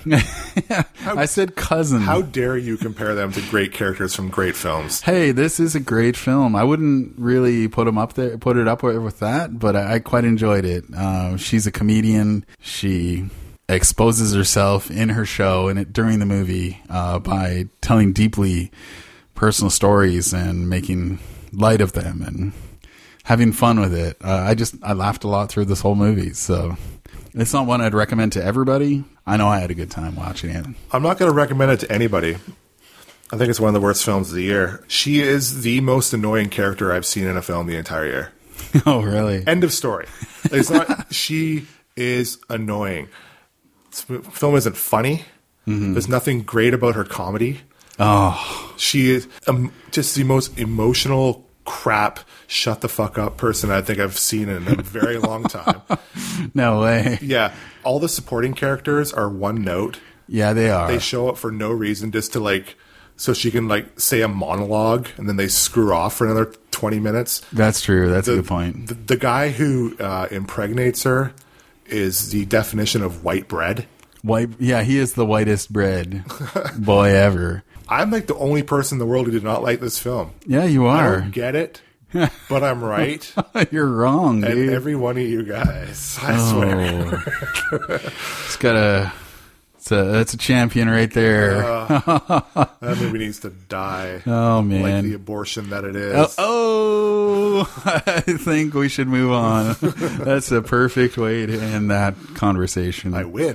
I said cousin. How dare you compare them to great characters from great films? Hey, this is a great film. I wouldn't really put it up with that, but I quite enjoyed it. She's a comedian. She exposes herself in her show and during the movie by telling deeply personal stories and making light of them and having fun with it. I laughed a lot through this whole movie, so it's not one I'd recommend to everybody. I know I had a good time watching it. I'm not going to recommend it to anybody. I think it's one of the worst films of the year. She is the most annoying character I've seen in a film the entire year. Oh, really? End of story. It's not. She is annoying. This film isn't funny. Mm-hmm. There's nothing great about her comedy. Oh, she is just the most emotional crap, shut the fuck up person I think I've seen in a very long time. No way. Yeah. All the supporting characters are one note. Yeah, they are. They show up for no reason, just to so she can say a monologue, and then they screw off for another 20 minutes. That's true. That's a good point. The guy who impregnates her is the definition of white bread. Yeah, he is the whitest bread boy ever. I'm the only person in the world who did not like this film. Yeah, you are. I don't get it, but I'm right. You're wrong, dude. And every one of you guys, I swear. That's a champion right there. That movie needs to die. Oh, man. Like the abortion that it is. I think we should move on. That's a perfect way to end that conversation. I win.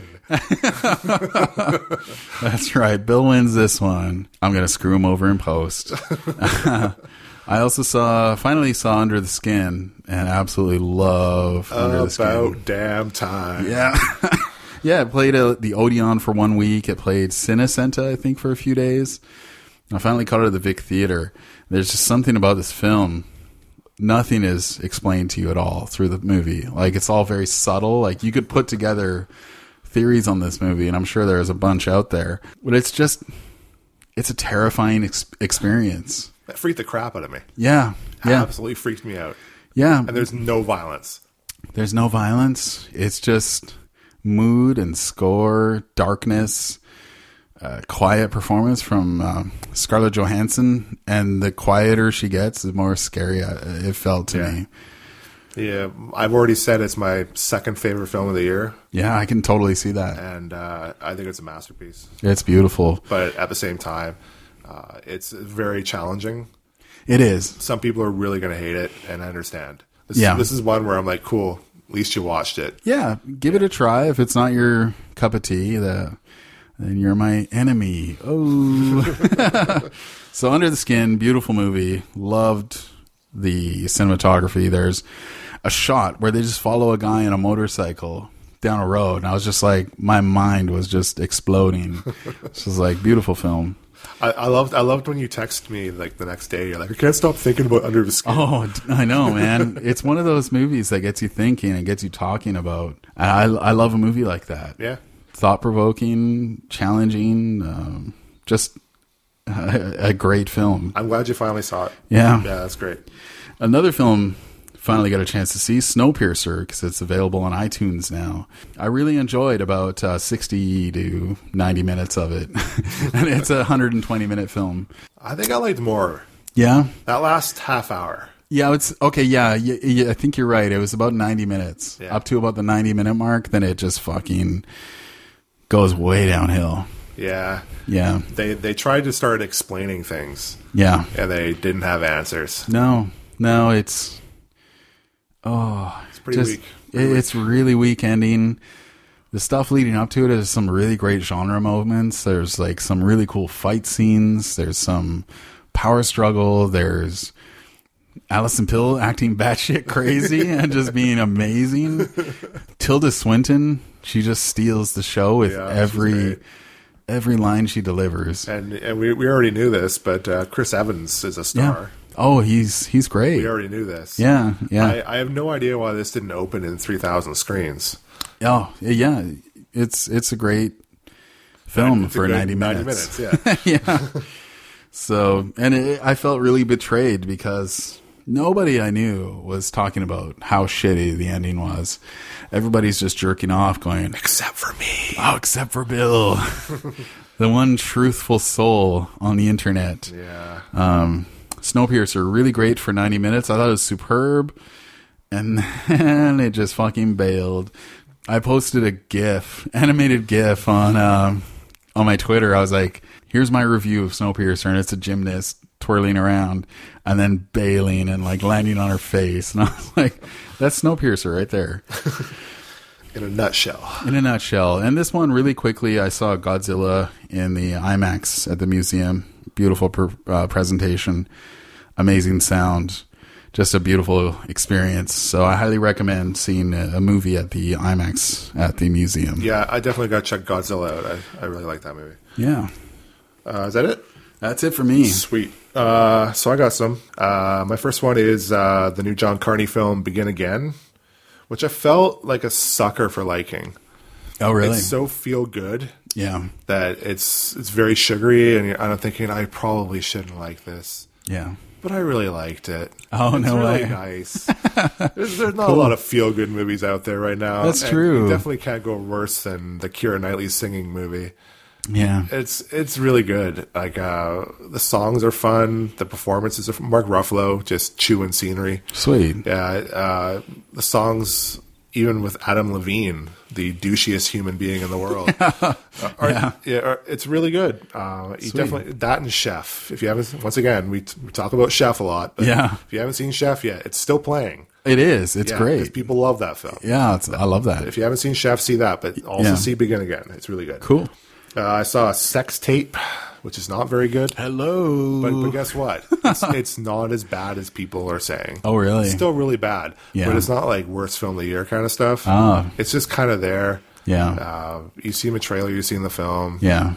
That's right. Bill wins this one. I'm going to screw him over in post. I also finally saw Under the Skin and absolutely love Under the Skin. About damn time. Yeah. Yeah, it played the Odeon for 1 week. It played Cinecenta, I think, for a few days. I finally caught it at the Vic Theater. There's just something about this film. Nothing is explained to you at all through the movie. It's all very subtle. You could put together theories on this movie, and I'm sure there's a bunch out there. But it's a terrifying experience. That freaked the crap out of me. Yeah. Absolutely freaked me out. Yeah. And there's no violence. There's no violence. It's just mood and score, darkness, quiet performance from Scarlett Johansson, and the quieter she gets, the more scary it felt to me. Yeah, I've already said it's my second favorite film of the year. Yeah, I can totally see that. And I think it's a masterpiece. It's beautiful. But at the same time, it's very challenging. It is. Some people are really going to hate it, and I understand. This is one where I'm like, cool, at least you watched it. Yeah, give it a try. If it's not your cup of tea, then you're my enemy. Oh. So Under the Skin, beautiful movie. Loved the cinematography. There's a shot where they just follow a guy on a motorcycle down a road, and I was just like, my mind was just exploding. It's just like, beautiful film. I loved when you text me like the next day. You're like, I can't stop thinking about Under the Skin. Oh, I know, man. It's one of those movies that gets you thinking and gets you talking about. I love a movie like that. Yeah. Thought-provoking, challenging, just a great film. I'm glad you finally saw it. Yeah. Yeah, that's great. Another film finally got a chance to see, Snowpiercer, because it's available on iTunes now. I really enjoyed about 60 to 90 minutes of it. And it's a 120-minute film. I think I liked more. Yeah? That last half hour. Yeah, it's okay. Yeah, I think you're right. It was about 90 minutes. Yeah. Up to about the 90-minute mark, then it just fucking goes way downhill. Yeah. Yeah. They tried to start explaining things. Yeah. And they didn't have answers. No, it's... Oh, It's pretty weak. It's really weak ending. The stuff leading up to it is some really great genre moments. There's like some really cool fight scenes. There's some power struggle. There's Alison Pill acting batshit crazy and just being amazing. Tilda Swinton, she just steals the show with every line she delivers. And we already knew this, but Chris Evans is a star. Yeah. Oh, he's great. We already knew this. Yeah. I have no idea why this didn't open in 3,000 screens. Oh, yeah. It's a great film for 90 minutes. 90 minutes, yeah. Yeah. So, and I felt really betrayed because nobody I knew was talking about how shitty the ending was. Everybody's just jerking off going, Except for me. Oh, except for Bill. The one truthful soul on the internet. Yeah. Snowpiercer, really great for 90 minutes. I thought it was superb. And then it just fucking bailed. I posted a animated GIF on my Twitter. I was like, here's my review of Snowpiercer, and it's a gymnast twirling around and then bailing and like landing on her face. And I was like, that's Snowpiercer right there. In a nutshell. In a nutshell. And this one, really quickly, I saw Godzilla in the IMAX at the museum. Beautiful presentation. Amazing sound. Just a beautiful experience. So I highly recommend seeing a movie at the IMAX at the museum. Yeah, I definitely got to check Godzilla out. I really like that movie. Yeah. Is that it? That's it for me. Sweet. So I got some. My first one is the new John Carney film, Begin Again, which I felt like a sucker for liking. Oh, really? It's so feel good. Yeah. That it's very sugary, and I'm thinking I probably shouldn't like this. Yeah. But I really liked it. Oh, it's no really way. Nice. There's not a lot of feel-good movies out there right now. That's and true. You definitely can't go worse than the Keira Knightley singing movie. Yeah. It's really good. Like the songs are fun. The performances are Mark Ruffalo just chewing scenery. Sweet. Yeah. The songs, even with Adam Levine, the douchiest human being in the world, it's really good. You definitely that and Chef. If you haven't, once again, we talk about Chef a lot. But if you haven't seen Chef yet, it's still playing. It is. It's great. 'Cause people love that film. Yeah, I love that. If you haven't seen Chef, see that, but also see Begin Again. It's really good. Cool. I saw a Sex Tape, which is not very good. Hello. But guess what? It's not as bad as people are saying. Oh, really? It's still really bad. Yeah. But it's not like worst film of the year kind of stuff. Oh. It's just kind of there. Yeah. You've seen the trailer, you've seen the film. Yeah.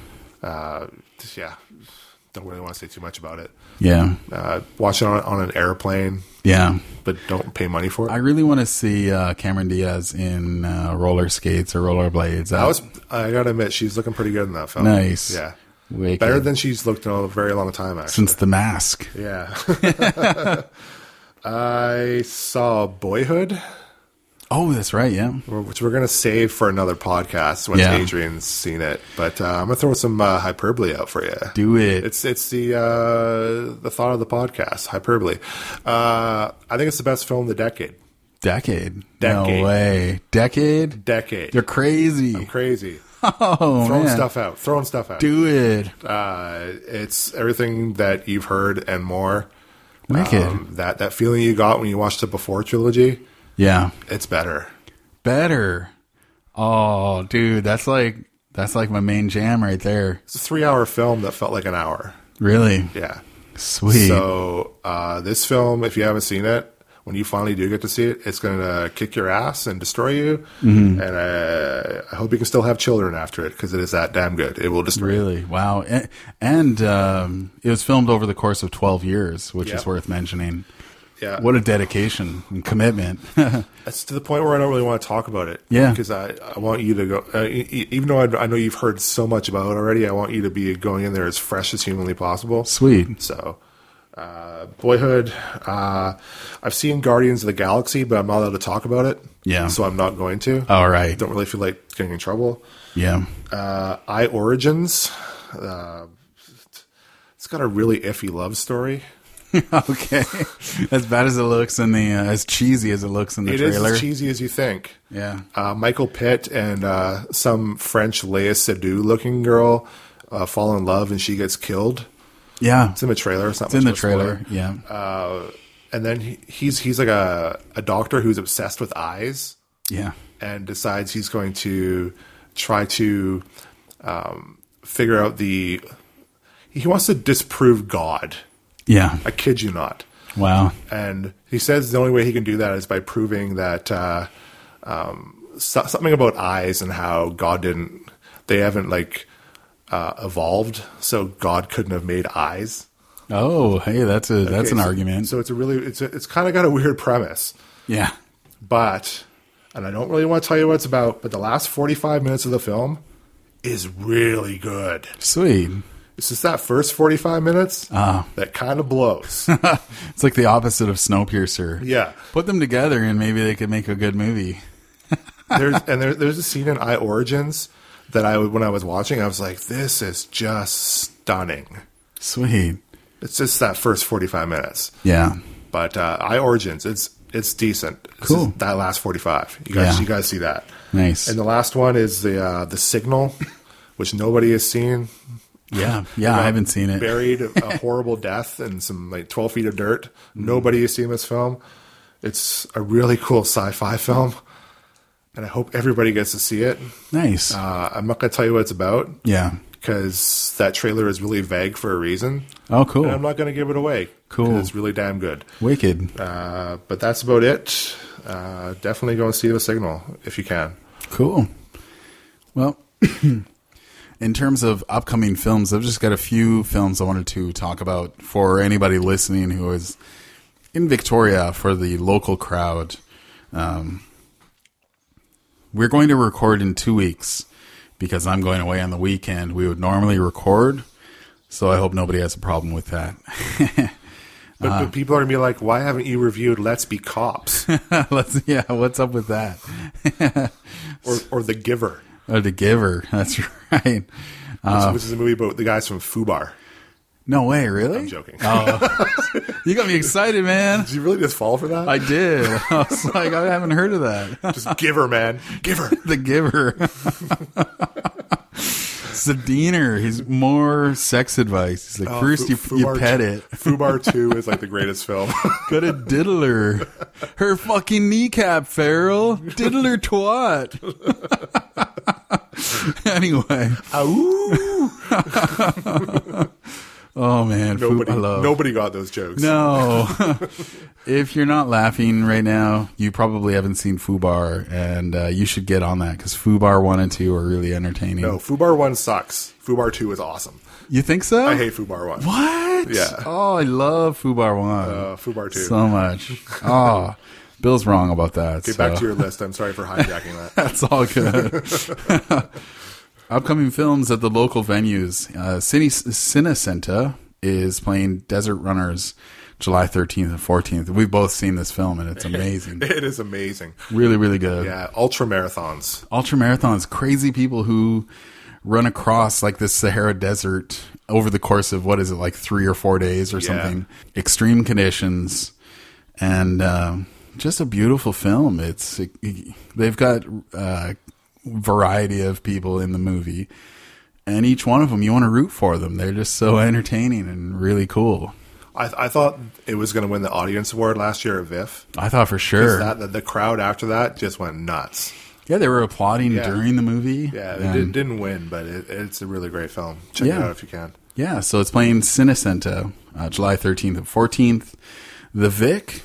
Don't really want to say too much about it. Yeah. Watch it on an airplane. Yeah. But don't pay money for it. I really want to see Cameron Diaz in roller skates or rollerblades. I gotta admit, she's looking pretty good in that film. Nice. Yeah. Wicked. Better than she's looked in a very long time, actually. Since The Mask. Yeah. I saw Boyhood. Oh, that's right, yeah. Which we're going to save for another podcast once Adrian's seen it. But I'm going to throw some hyperbole out for you. Do it. It's the thought of the podcast, hyperbole. I think it's the best film of the decade. Decade? No way. Decade? Decade. You're crazy. I'm crazy. Oh, Throwing man. stuff out. Do it. It's everything that you've heard and more. Wicked. That feeling you got when you watched the Before trilogy. Yeah. It's better. Oh, dude, that's like my main jam right there. It's a 3-hour film that felt like an hour. Really? Yeah. Sweet. So this film, if you haven't seen it, when you finally do get to see it, it's going to kick your ass and destroy you. And I hope you can still have children after it, because it is that damn good. It will destroy you. Really? Wow. And it was filmed over the course of 12 years, which is worth mentioning. Yeah. What a dedication and commitment. It's to the point where I don't really want to talk about it. Yeah. Because I want you to go, even though I know you've heard so much about it already, I want you to be going in there as fresh as humanly possible. Sweet. So, Boyhood. I've seen Guardians of the Galaxy, but I'm not allowed to talk about it. Yeah. So I'm not going to. All right. Don't really feel like getting in trouble. Yeah. I Origins. It's got a really iffy love story. Okay. As bad as it looks in the, as cheesy as it looks in the trailer. It is as cheesy as you think. Yeah. Michael Pitt and some French Léa Seydoux looking girl fall in love, and she gets killed. Yeah. It's in the trailer. It's in the trailer. Yeah. And then he's like a doctor who's obsessed with eyes. Yeah. And decides he's going to try to figure out he wants to disprove God. Yeah. I kid you not. Wow. And he says the only way he can do that is by proving that something about eyes and how they haven't evolved, so God couldn't have made eyes. Oh, hey, that's an argument. So it's kind of got a weird premise. Yeah. But, and I don't really want to tell you what it's about, but the last 45 minutes of the film is really good. Sweet. It's just that first 45 minutes that kind of blows. It's like the opposite of Snowpiercer. Yeah. Put them together and maybe they could make a good movie. There's a scene in I Origins that when I was watching, I was like, this is just stunning. Sweet. It's just that first 45 minutes. Yeah. But I Origins, it's decent. Cool. That last 45. You guys see that. Nice. And the last one is the Signal, which nobody has seen. Yeah, I haven't seen it. Buried a horrible death in some 12 feet of dirt. Nobody has seen this film. It's a really cool sci-fi film, and I hope everybody gets to see it. Nice. I'm not going to tell you what it's about. Yeah. Because that trailer is really vague for a reason. Oh, cool. And I'm not going to give it away. Cool. It's really damn good. Wicked. But that's about it. Definitely go and see The Signal if you can. Cool. Well... In terms of upcoming films, I've just got a few films I wanted to talk about for anybody listening who is in Victoria for the local crowd. We're going to record in 2 weeks because I'm going away on the weekend. We would normally record, so I hope nobody has a problem with that. But people are going to be like, why haven't you reviewed Let's Be Cops? What's up with that? or The Giver. Oh, The Giver. That's right. Which is a movie about the guys from Fubar. No way, really? I'm joking. Oh, you got me excited, man. Did you really just fall for that? I did. I was like, I haven't heard of that. Just Giver, man. Giver. The Giver. Zadiner. He's more sex advice. He's like, first you pet it. Fubar 2 is like the greatest film. Got a diddler. Her fucking kneecap, Farrell. Diddler twat. Anyway. Oh man, nobody got those jokes. No. If you're not laughing right now, you probably haven't seen Fubar, and you should get on that because Fubar 1 and 2 are really entertaining. No, Fubar 1 sucks. Fubar 2 is awesome. You think so? I hate Fubar 1. What? Yeah. Oh, I love Fubar 1. Fubar 2. So much. Oh, Bill's wrong about that. Get back to your list. I'm sorry for hijacking that. That's all good. Upcoming films at the local venues. Cinecenta is playing Desert Runners July 13th and 14th. We've both seen this film, and it's amazing. It is amazing. Really, really good. Yeah, ultramarathons. Ultramarathons. Crazy people who run across like the Sahara Desert over the course of, 3 or 4 days or something. Extreme conditions. And just a beautiful film. They've got... variety of people in the movie, and each one of them you want to root for them. They're just so entertaining and really cool. I thought it was going to win the audience award last year at VIFF. I thought for sure the crowd after that just went nuts. Yeah, they were applauding during the movie. Yeah, it didn't win, but it's a really great film. Check it out if you can. Yeah, so it's playing Cinecenta July 13th and 14th. The Vic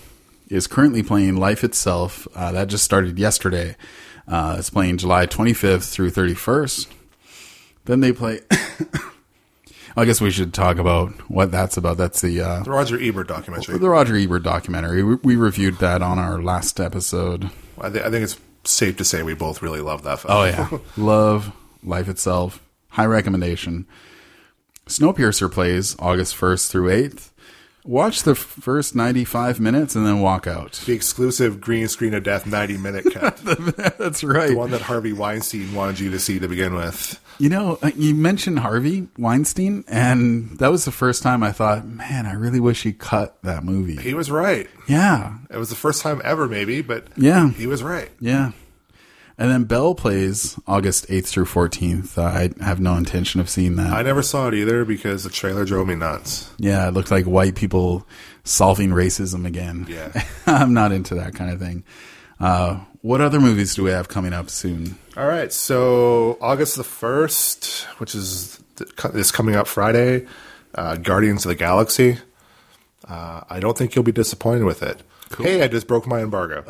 is currently playing Life Itself. That just started yesterday. It's playing July 25th through 31st. Then they play... I guess we should talk about what that's about. That's the Roger Ebert documentary. The Roger Ebert documentary. We reviewed that on our last episode. I think it's safe to say we both really love that film. Oh, yeah. Love Life Itself. High recommendation. Snowpiercer plays August 1st through 8th. Watch the first 95 minutes and then walk out. The exclusive green screen of death 90-minute cut. That's right. The one that Harvey Weinstein wanted you to see to begin with. You know, you mentioned Harvey Weinstein, and that was the first time I thought, man, I really wish he cut that movie. He was right. Yeah. It was the first time ever, maybe, but yeah, he was right. Yeah. And then Belle plays August 8th through 14th. I have no intention of seeing that. I never saw it either because the trailer drove me nuts. Yeah, it looked like white people solving racism again. Yeah. I'm not into that kind of thing. What other movies do we have coming up soon? All right, so August the 1st, which is this coming up Friday, Guardians of the Galaxy. I don't think you'll be disappointed with it. Cool. Hey, I just broke my embargo.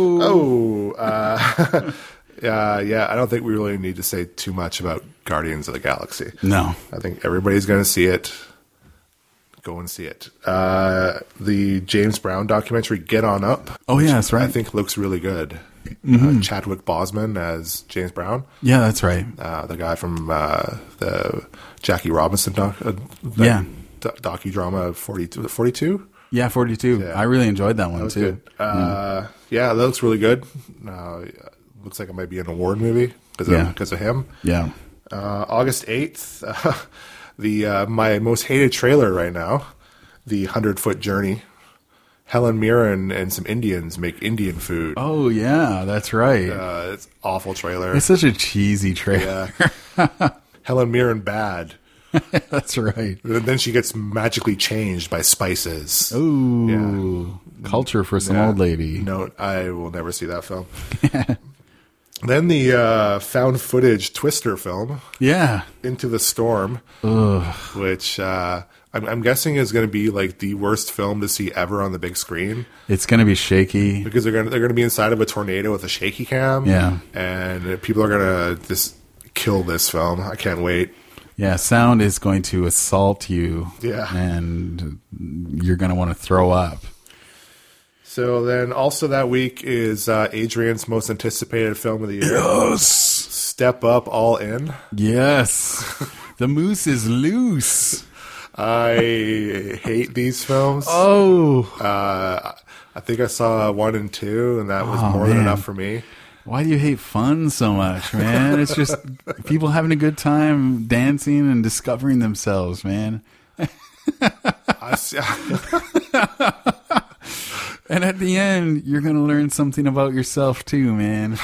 Yeah, I don't think we really need to say too much about Guardians of the Galaxy. No. I think everybody's going to see it. Go and see it. The James Brown documentary, Get On Up. Oh, yeah, that's right. I think looks really good. Chadwick Boseman as James Brown. Yeah, that's right. The guy from the Jackie Robinson docudrama 42? Yeah, 42. Yeah. I really enjoyed that one, too. Good. Yeah, that looks really good. Looks like it might be an award movie because of him. Yeah. August 8th, my most hated trailer right now, The 100-Foot Journey. Helen Mirren and some Indians make Indian food. Oh, yeah, that's right. It's awful trailer. It's such a cheesy trailer. Yeah. Helen Mirren bad. That's right. And then she gets magically changed by spices. Ooh. Yeah. Culture for some old lady. No, I will never see that film. Then the found footage Twister film. Yeah. Into the Storm. Ugh. Which I'm guessing is going to be like the worst film to see ever on the big screen. It's going to be shaky. Because they're going to be inside of a tornado with a shaky cam. Yeah. And people are going to just kill this film. I can't wait. Yeah, sound is going to assault you. Yeah. And you're going to want to throw up. So then also that week is Adrian's most anticipated film of the year. Yes. Step Up All In. Yes. The moose is loose. I hate these films. Oh. I think I saw 1 and 2, and that was more than enough for me. Why do you hate fun so much, man? It's just people having a good time dancing and discovering themselves, man. And at the end, you're going to learn something about yourself too, man.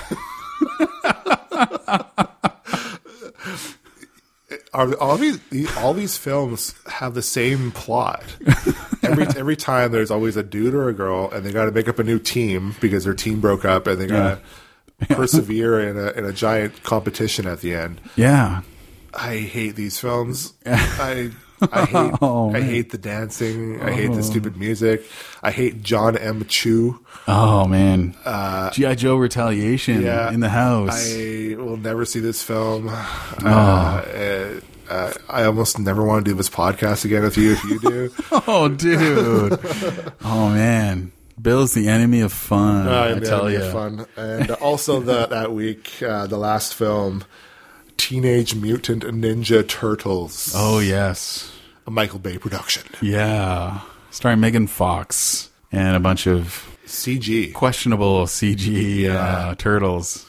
All these films have the same plot. Every time there's always a dude or a girl, and they got to make up a new team because their team broke up, and they got to persevere in a giant competition at the end. Yeah, I hate these films. I hate the dancing. I hate the stupid music. I hate John M. Chu. Oh man, G.I. Joe Retaliation in the house. I will never see this film. I almost never want to do this podcast again with you if you do. Oh, dude. Oh man. Bill's the enemy of fun. I tell you. Fun. And also that week, the last film, Teenage Mutant Ninja Turtles. Oh, yes. A Michael Bay production. Yeah. Starring Megan Fox and a bunch of CG. Questionable CG turtles.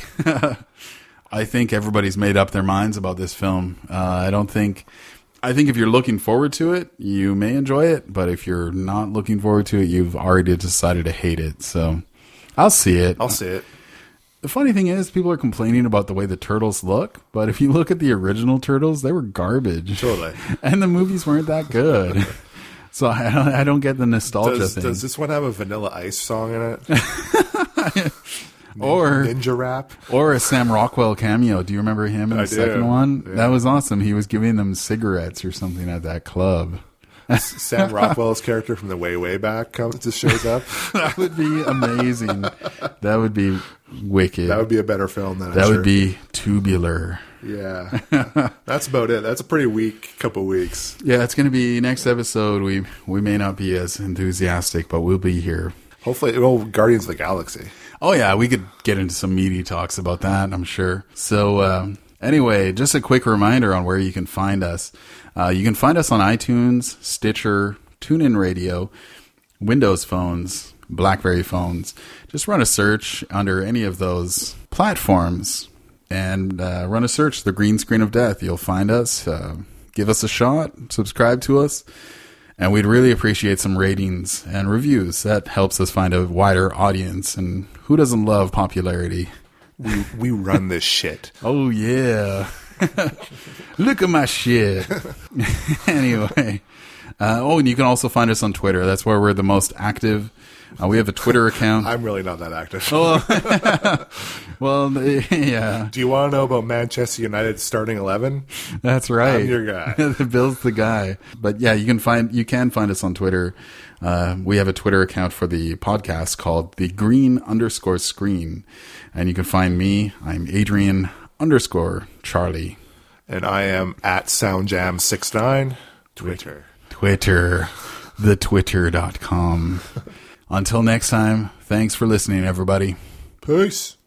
I think everybody's made up their minds about this film. I think if you're looking forward to it, you may enjoy it. But if you're not looking forward to it, you've already decided to hate it. So I'll see it. I'll see it. The funny thing is, people are complaining about the way the turtles look. But if you look at the original turtles, they were garbage. Totally. And the movies weren't that good. So I don't get the nostalgia thing. Does this one have a Vanilla Ice song in it? Or Ninja Rap, or a Sam Rockwell cameo. Do you remember him in the second one? Yeah. That was awesome. He was giving them cigarettes or something at that club. Sam Rockwell's character from the way back just shows up. That would be amazing. That would be wicked. That would be a better film than that would be Tubular. Yeah. That's about it. That's a pretty weak couple weeks. Yeah, it's going to be next episode. We may not be as enthusiastic, but we'll be here. Hopefully, Guardians of the Galaxy. Oh, yeah, we could get into some meaty talks about that, I'm sure. So, anyway, just a quick reminder on where you can find us. You can find us on iTunes, Stitcher, TuneIn Radio, Windows phones, BlackBerry phones. Just run a search under any of those platforms and run a search, The Green Screen of Death. You'll find us. Give us a shot. Subscribe to us. And we'd really appreciate some ratings and reviews. That helps us find a wider audience. And who doesn't love popularity? We run this shit. Oh, yeah. Look at my shit. Anyway. And you can also find us on Twitter. That's where we're the most active. We have a Twitter account. I'm really not that active. Well, yeah. Do you want to know about Manchester United starting 11? That's right. I'm your guy. Bill's the guy. But yeah, you can find us on Twitter. We have a Twitter account for the podcast called the Green_Screen. And you can find me. I'm Adrian_Charlie. And I am at SoundJam69. Twitter. The Twitter.com. Until next time, thanks for listening, everybody. Peace.